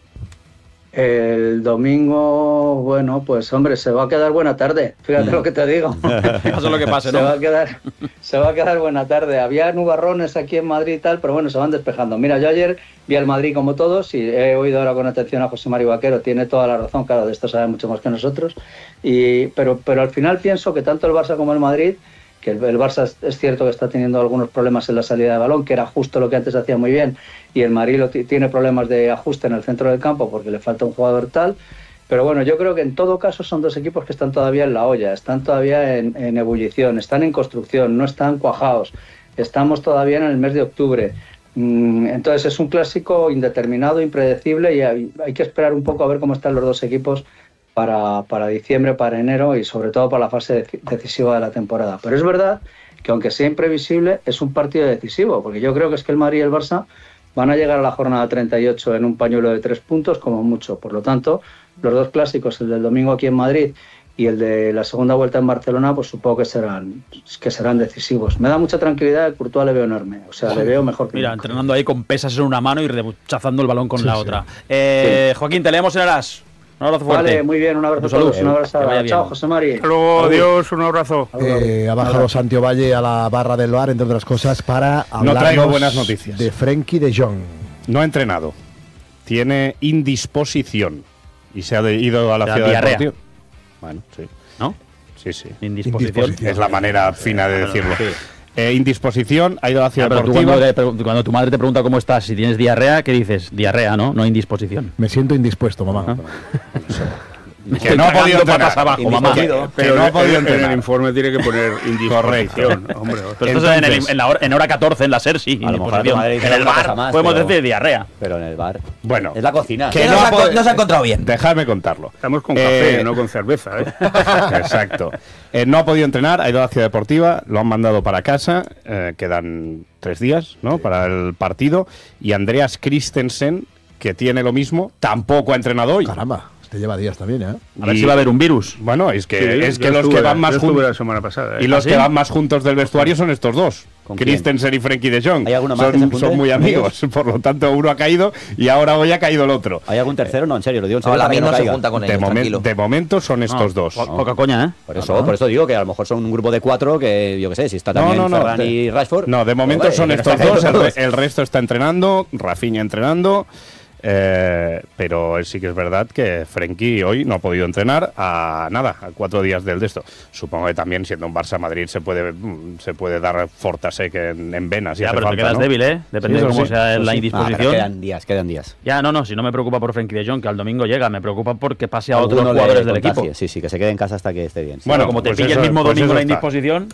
El domingo, bueno, pues hombre, se va a quedar buena tarde, fíjate lo que te digo. Pase lo que pase, ¿no? Se va a quedar buena tarde. Había nubarrones aquí en Madrid y tal, pero bueno, se van despejando. Mira, yo ayer vi al Madrid como todos y he oído ahora con atención a José Mario Vaquero, tiene toda la razón, claro, de esto sabe mucho más que nosotros. Pero al final pienso que tanto el Barça como el Madrid, que el Barça es cierto que está teniendo algunos problemas en la salida de balón, que era justo lo que antes hacía muy bien, y el Madrid tiene problemas de ajuste en el centro del campo porque le falta un jugador tal. Pero bueno, yo creo que en todo caso son dos equipos que están todavía en la olla, están todavía en ebullición, están en construcción, no están cuajados, estamos todavía en el mes de octubre. Entonces es un clásico indeterminado, impredecible, y hay que esperar un poco a ver cómo están los dos equipos para diciembre, para enero y sobre todo para la fase decisiva de la temporada. Pero es verdad que aunque sea imprevisible, es un partido decisivo, porque yo creo que es que el Madrid y el Barça van a llegar a la jornada 38 en un pañuelo de 3 puntos como mucho. Por lo tanto, los dos clásicos, el del domingo aquí en Madrid y el de la segunda vuelta en Barcelona, pues supongo que serán decisivos. Me da mucha tranquilidad, el Courtois le veo enorme, o sea, le veo mejor que Mira, nunca. entrenando ahí con pesas en una mano y rechazando el balón con la otra. Joaquín, te leemos en el As. Un abrazo fuerte. Vale, muy bien, un abrazo a todos, un abrazo. Chao, José Mari. Hasta luego, adiós, un abrazo. Ha bajado Santi Ovalle a la barra del bar, entre otras cosas, para hablarnos No traigo buenas noticias. de Frenkie de Jong. No ha entrenado. Tiene indisposición. Y se ha ido a la ciudad diarrea. deportiva. Bueno, sí. ¿No? Sí, sí. Indisposición. Es la manera fina de decirlo. Indisposición, ha ido a la ciudad Pero tú deportiva. cuando tu madre te pregunta cómo estás, si tienes diarrea, ¿qué dices? Diarrea, ¿no? No indisposición. Me siento indispuesto, mamá. Que no ha podido entrenar. patas abajo, mamá. Pero no ha podido en entrenar. el informe tiene que poner indisposición. Hombre, Pero esto es en hora 14, en la SER, sí. A lo mejor a tu madre dice en el alguna bar cosa más, podemos pero- decir diarrea. Pero en el bar. Bueno, Es la cocina. que no se ha encontrado bien. Dejadme contarlo. estamos con café, no con cerveza. Exacto. No ha podido entrenar, ha ido a la ciudad deportiva, lo han mandado para casa, quedan 3 días, ¿no?, para el partido, y Andreas Christensen, que tiene lo mismo, tampoco ha entrenado hoy. Caramba, este lleva días también, ¿eh? A ver si va a haber un virus. Bueno, es que, Sí, yo los estuve que van más yo estuve la juntos semana pasada. y los ¿Ah, que sí? van más juntos del vestuario son estos dos. ¿Con quién? Christensen y Frenkie de Jong. ¿Hay alguno más que se junte? Son muy amigos, por lo tanto uno ha caído y ahora hoy ha caído el otro. ¿Hay algún tercero? No, en serio, lo digo en serio. No, la para que misma no se caiga. junta con ellos, tranquilo. De momento son estos dos. Poca coña, ¿eh? Por eso digo que a lo mejor son un grupo de 4 que, yo qué sé, si está también Ferran y Rashford. No, de momento Pues, son que no estos están dos. todos. El resto está entrenando, Rafinha entrenando. Pero sí que es verdad que Frenkie hoy no ha podido entrenar a 4 días del de esto. Supongo que también, siendo un Barça-Madrid, se puede dar Fortasec en venas. Ya, hace pero te falta, quedas ¿no? débil, ¿eh? Depende de cómo sea la pero indisposición. quedan días. Ya, no, si no me preocupa por Frenkie de Jong, que al domingo llega, me preocupa porque pase a Alguno otros le jugadores del contagie. equipo. Sí, que se quede en casa hasta que esté bien. Sí. Bueno, como te pues pille eso- el mismo pues domingo eso la está. indisposición.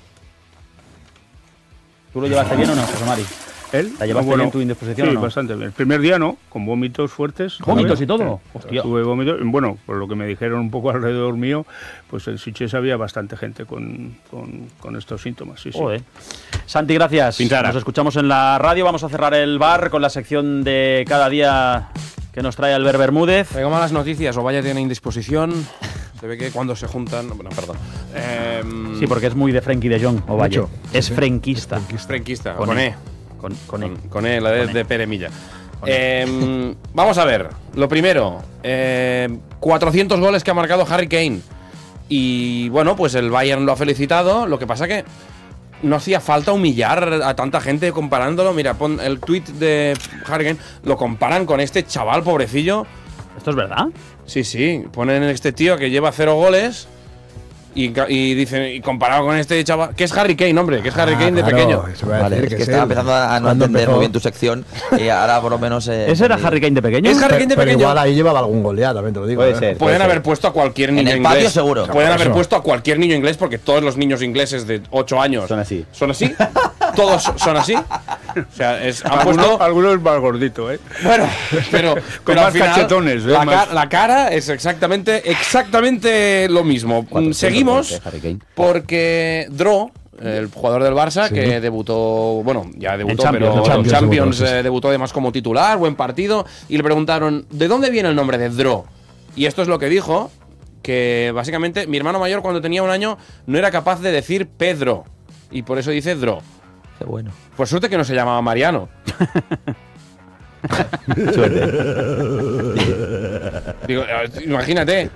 ¿Tú lo llevaste bien o no, José Mari? ¿Él? ¿La llevaste bien tu indisposición Sí, o no? bastante bien. El primer día no, con vómitos fuertes. ¿Vómitos y todo? Sí. Hostia. Tuve vómitos. Bueno, por lo que me dijeron un poco alrededor mío, pues en Sitges había bastante gente con estos síntomas. Sí, sí. Joder. Santi, gracias. Pinchara. Nos escuchamos en la radio. Vamos a cerrar el bar con la sección de cada día que nos trae Albert Bermúdez. Traigo malas noticias. Ovalle tiene indisposición. Se ve que cuando se juntan... Bueno, perdón. Sí, porque es muy de Frenkie de Jong, Ovalle. Mucho. Es frenquista. Franquista. Con Con E. E. Con E. Con E, la de Pere Milla. Vamos a ver. Lo primero. 400 goles que ha marcado Harry Kane. Y bueno, pues el Bayern lo ha felicitado. Lo que pasa que no hacía falta humillar a tanta gente comparándolo. Mira, pon el tweet de Harry Kane. Lo comparan con este chaval, pobrecillo. ¿Esto es verdad? Sí, ponen este tío que lleva 0 goles. Y dicen, y comparado con este chaval, que es Harry Kane, hombre, que es Harry Kane de pequeño. Vale, es que estaba empezando a no entender muy bien tu sección y ahora por lo menos. ¿Ese era Harry Kane de pequeño? Es Harry Kane de pequeño. Igual ahí llevaba algún gol ya, también te lo digo. Puede ser. Pueden haber puesto a cualquier niño inglés. En el patio seguro. Pueden haber puesto a cualquier niño inglés porque todos los niños ingleses de 8 años son así. ¿Son así? ¿Todos son así? O sea, han puesto. Algunos más gorditos, ¿eh? Bueno, pero con más cachetones. La cara es exactamente lo mismo. Seguimos porque Dro, el jugador del Barça, que debutó, bueno, ya debutó, pero en Champions debutó además como titular, buen partido, y le preguntaron, ¿de dónde viene el nombre de Dro? Y esto es lo que dijo, que básicamente mi hermano mayor cuando tenía 1 año no era capaz de decir Pedro, y por eso dice Dro. Qué bueno. Por suerte que no se llamaba Mariano. Digo, imagínate.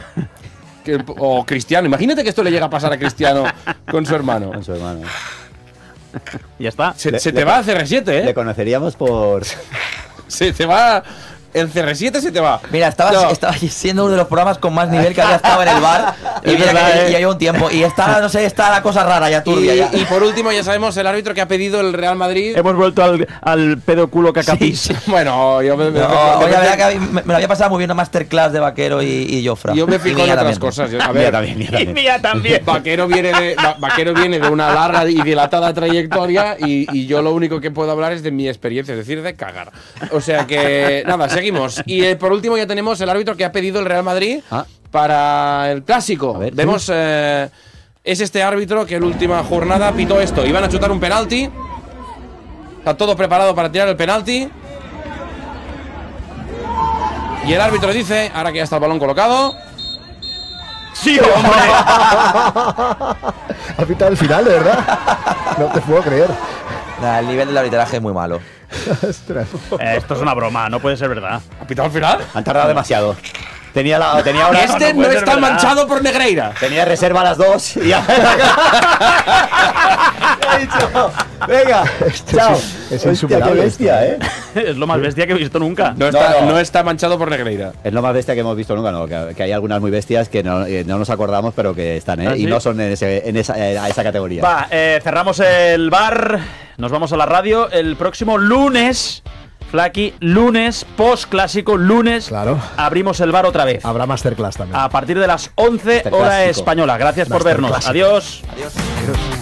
O Cristiano. Imagínate que esto le llega a pasar a Cristiano con su hermano. Con su hermano. Ya está. Se te va a CR7, ¿eh? Le conoceríamos por... Se te va... El CR7 se te va. Mira, estaba siendo uno de los programas con más nivel que había estado en el bar. Y ya lleva un tiempo. Y está, no sé, está la cosa rara ya turbia. Y por último, ya sabemos el árbitro que ha pedido el Real Madrid. Hemos vuelto al pedo culo cacapis. Sí. Bueno, yo oye, la verdad que me lo había pasado muy bien una masterclass de Vaquero y Jofra. Yo me fijo en otras cosas. A ver, mía también. Vaquero viene de una larga y dilatada trayectoria y yo lo único que puedo hablar es de mi experiencia, es decir, de cagar. O sea que, nada, seguimos. Y por último ya tenemos el árbitro que ha pedido el Real Madrid para el Clásico. Ver, vemos, es este árbitro que en la última jornada pitó esto. Iban a chutar un penalti. Está todo preparado para tirar el penalti. Y el árbitro dice, ahora que ya está el balón colocado... ¡Sí, hombre! Ha pitado el final, de verdad. No te puedo creer. El nivel del arbitraje es muy malo. Esto es una broma, no puede ser verdad. ¿Ha pitado el final? Han tardado demasiado. Tenía ahora. Este no está manchado por Negreira. Tenía reserva a las 2 y ya. Ha dicho, venga, chao. Es insuperable. Qué bestia, ¿eh? Es lo más bestia que he visto nunca. No está manchado por Negreira. Es lo más bestia que hemos visto nunca, ¿no? Que hay algunas muy bestias que no nos acordamos, pero que están, ¿eh? ¿Ah, sí? Y no son en esa categoría. Va, cerramos el bar. Nos vamos a la radio el próximo lunes. Flaky, lunes, post-clásico, lunes. Claro. Abrimos el bar otra vez. Habrá masterclass también. A partir de las 11 hora española. Gracias por vernos. Adiós. Adiós.